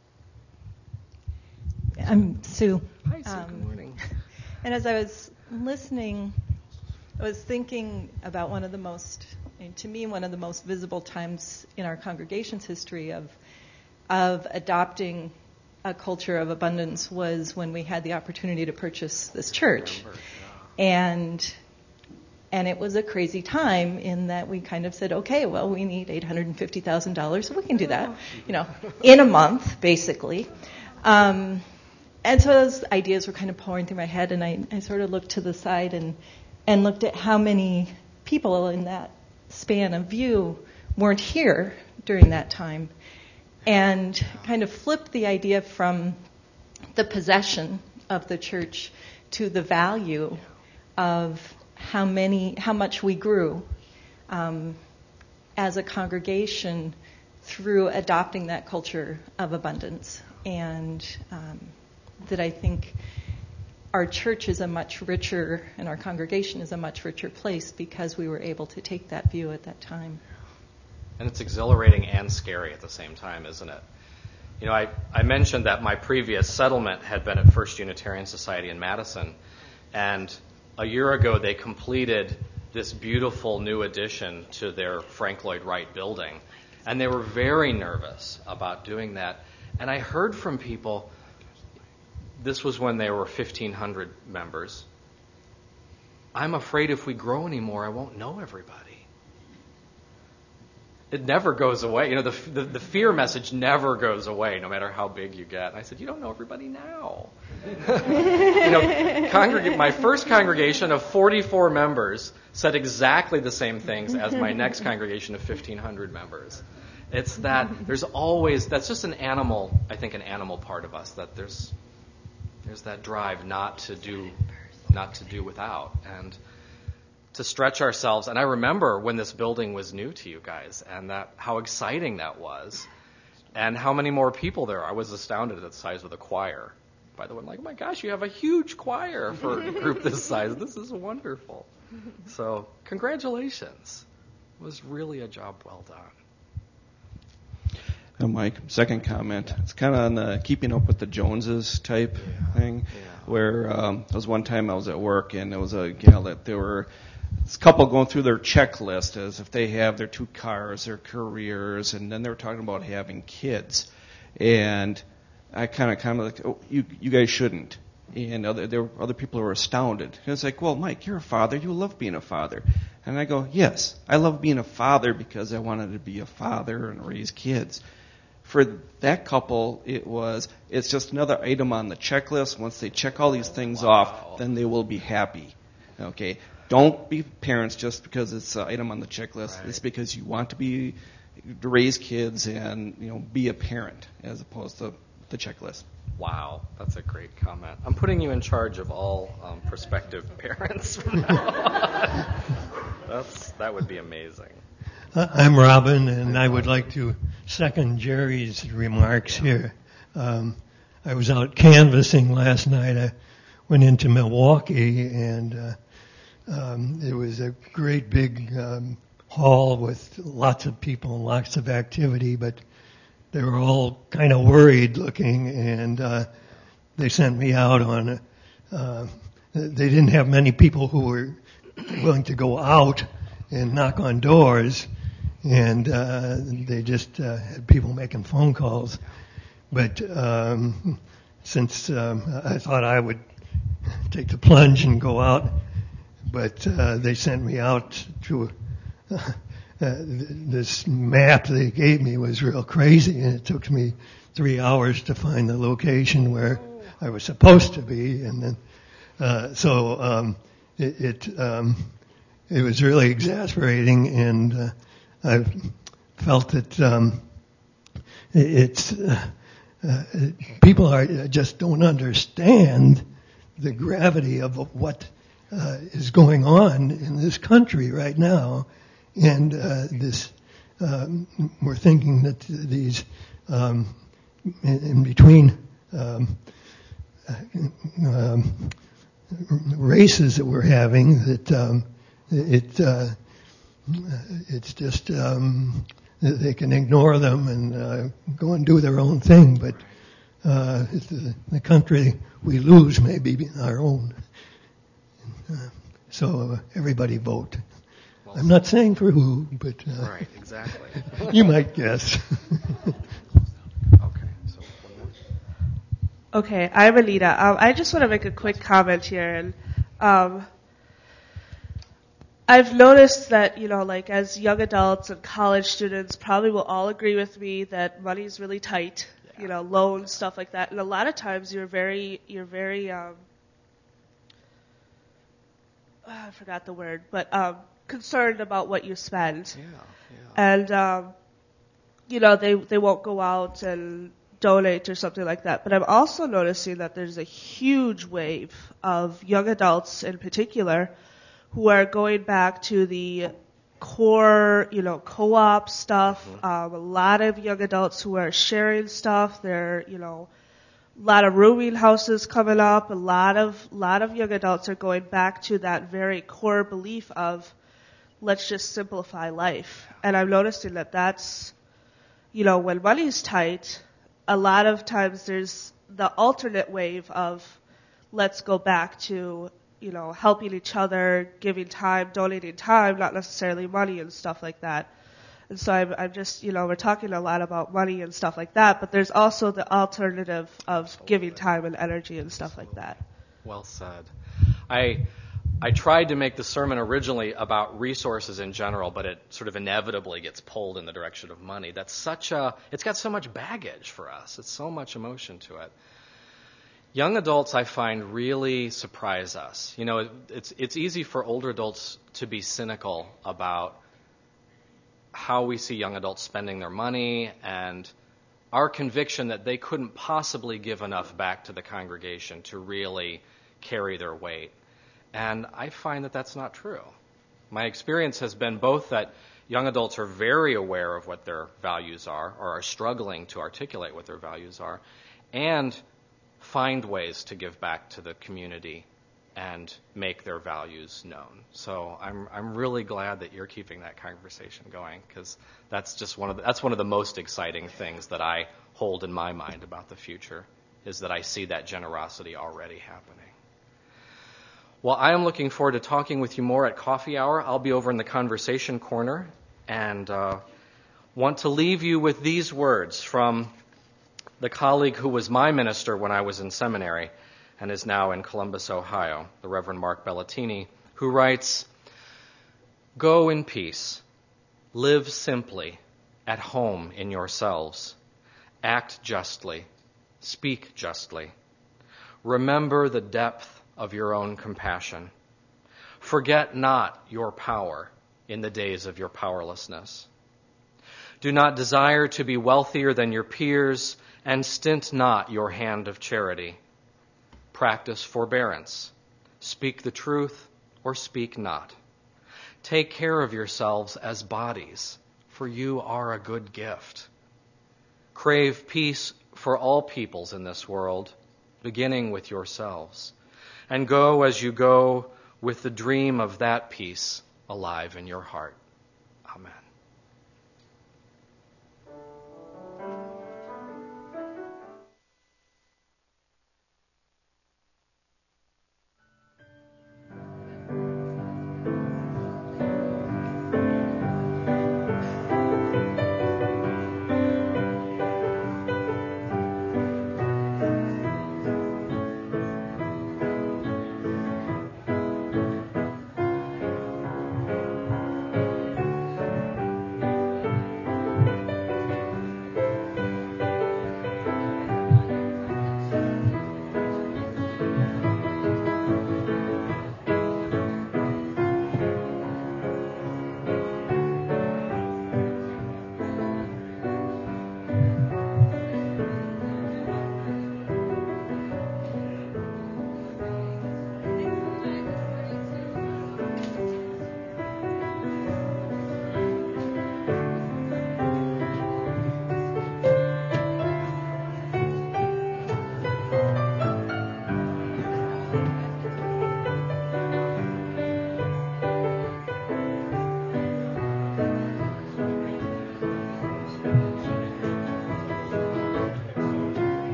I'm Sue. Hi, Sue. Good morning. And as I was listening, I was thinking about one of the most visible times in our congregation's history of adopting a culture of abundance was when we had the opportunity to purchase this church. And it was a crazy time in that we kind of said, okay, well, we need $850,000, so we can do that, in a month, basically. And so those ideas were kind of pouring through my head, and I sort of looked to the side and looked at how many people in that span of view weren't here during that time, and kind of flipped the idea from the possession of the church to the value of how much we grew as a congregation through adopting that culture of abundance. And that I think our church is a much richer, and our congregation is a much richer place because we were able to take that view at that time. And it's exhilarating and scary at the same time, isn't it? I mentioned that my previous settlement had been at First Unitarian Society in Madison, and a year ago they completed this beautiful new addition to their Frank Lloyd Wright building. And they were very nervous about doing that. And I heard from people, this was when they were 1,500 members, I'm afraid if we grow anymore, I won't know everybody. It never goes away. The fear message never goes away, no matter how big you get. And I said, you don't know everybody now. My first congregation of 44 members said exactly the same things as my next congregation of 1,500 members. It's that there's always, that's just an animal part of us, that there's that drive not to do without, and to stretch ourselves. And I remember when this building was new to you guys, and that how exciting that was, and how many more people there are. I was astounded at the size of the choir. By the way, I'm like, oh my gosh, you have a huge choir for a group this size. This is wonderful. So, congratulations. It was really a job well done. Mike, second comment. It's kind of on the keeping up with the Joneses type thing, where there was one time I was at work, and there was a gal that this couple going through their checklist as if they have their 2 cars, their careers, and then they were talking about having kids. And I kind of like, oh, you guys shouldn't. And there were other people who were astounded. And it's like, well, Mike, you're a father. You love being a father. And I go, yes, I love being a father because I wanted to be a father and raise kids. For that couple, it's just another item on the checklist. Once they check all these things off, then they will be happy. Okay? Don't be parents just because it's an item on the checklist. Right. It's because you want to raise kids and be a parent as opposed to the checklist. Wow, that's a great comment. I'm putting you in charge of all prospective parents from now on. That would be amazing. I'm Robin, and I would like to second Jerry's remarks here. I was out canvassing last night. I went into Milwaukee, and it was a great big hall with lots of people and lots of activity, but they were all kind of worried looking, and they sent me out on they didn't have many people who were willing to go out and knock on doors, and they just had people making phone calls. But since I thought I would take the plunge and go out, but they sent me out to this map they gave me was real crazy, and it took me 3 hours to find the location where I was supposed to be, and then it was really exasperating, and I felt that people just don't understand the gravity of what is going on in this country right now, and we're thinking that these in between races that we're having, that it's just they can ignore them and go and do their own thing, but the country we lose may be our own. So everybody vote. I'm not saying for who, but right, exactly. You might guess. Okay, I'm Anita. I just want to make a quick comment here, and I've noticed that, like as young adults and college students probably will all agree with me that money's really tight, loans, stuff like that, and a lot of times you're very I forgot the word, but concerned about what you spend. And they won't go out and donate or something like that. But I'm also noticing that there's a huge wave of young adults in particular who are going back to the core, co-op stuff. A lot of young adults who are sharing stuff. There, a lot of rooming houses coming up. A lot of young adults are going back to that very core belief of let's just simplify life. And I'm noticing that that's, when money's tight, a lot of times there's the alternate wave of let's go back to, helping each other, giving time, donating time, not necessarily money and stuff like that. And so I'm just, we're talking a lot about money and stuff like that, but there's also the alternative of giving time and energy and stuff like that. Well said. I tried to make the sermon originally about resources in general, but it sort of inevitably gets pulled in the direction of money. It's got so much baggage for us. It's so much emotion to it. Young adults, I find, really surprise us. It's easy for older adults to be cynical about how we see young adults spending their money and our conviction that they couldn't possibly give enough back to the congregation to really carry their weight. And I find that that's not true. My experience has been both that young adults are very aware of what their values are or are struggling to articulate what their values are, and find ways to give back to the community and make their values known. So I'm really glad that you're keeping that conversation going, because that's one of the most exciting things that I hold in my mind about the future, is that I see that generosity already happening. Well, I am looking forward to talking with you more at coffee hour. I'll be over in the conversation corner, and want to leave you with these words from the colleague who was my minister when I was in seminary and is now in Columbus, Ohio, the Reverend Mark Bellatini, who writes, "Go in peace, live simply, at home in yourselves, act justly, speak justly, remember the depth of your own compassion. Forget not your power in the days of your powerlessness. Do not desire to be wealthier than your peers, and stint not your hand of charity. Practice forbearance. Speak the truth or speak not. Take care of yourselves as bodies, for you are a good gift. Crave peace for all peoples in this world, beginning with yourselves. And go as you go with the dream of that peace alive in your heart." Amen.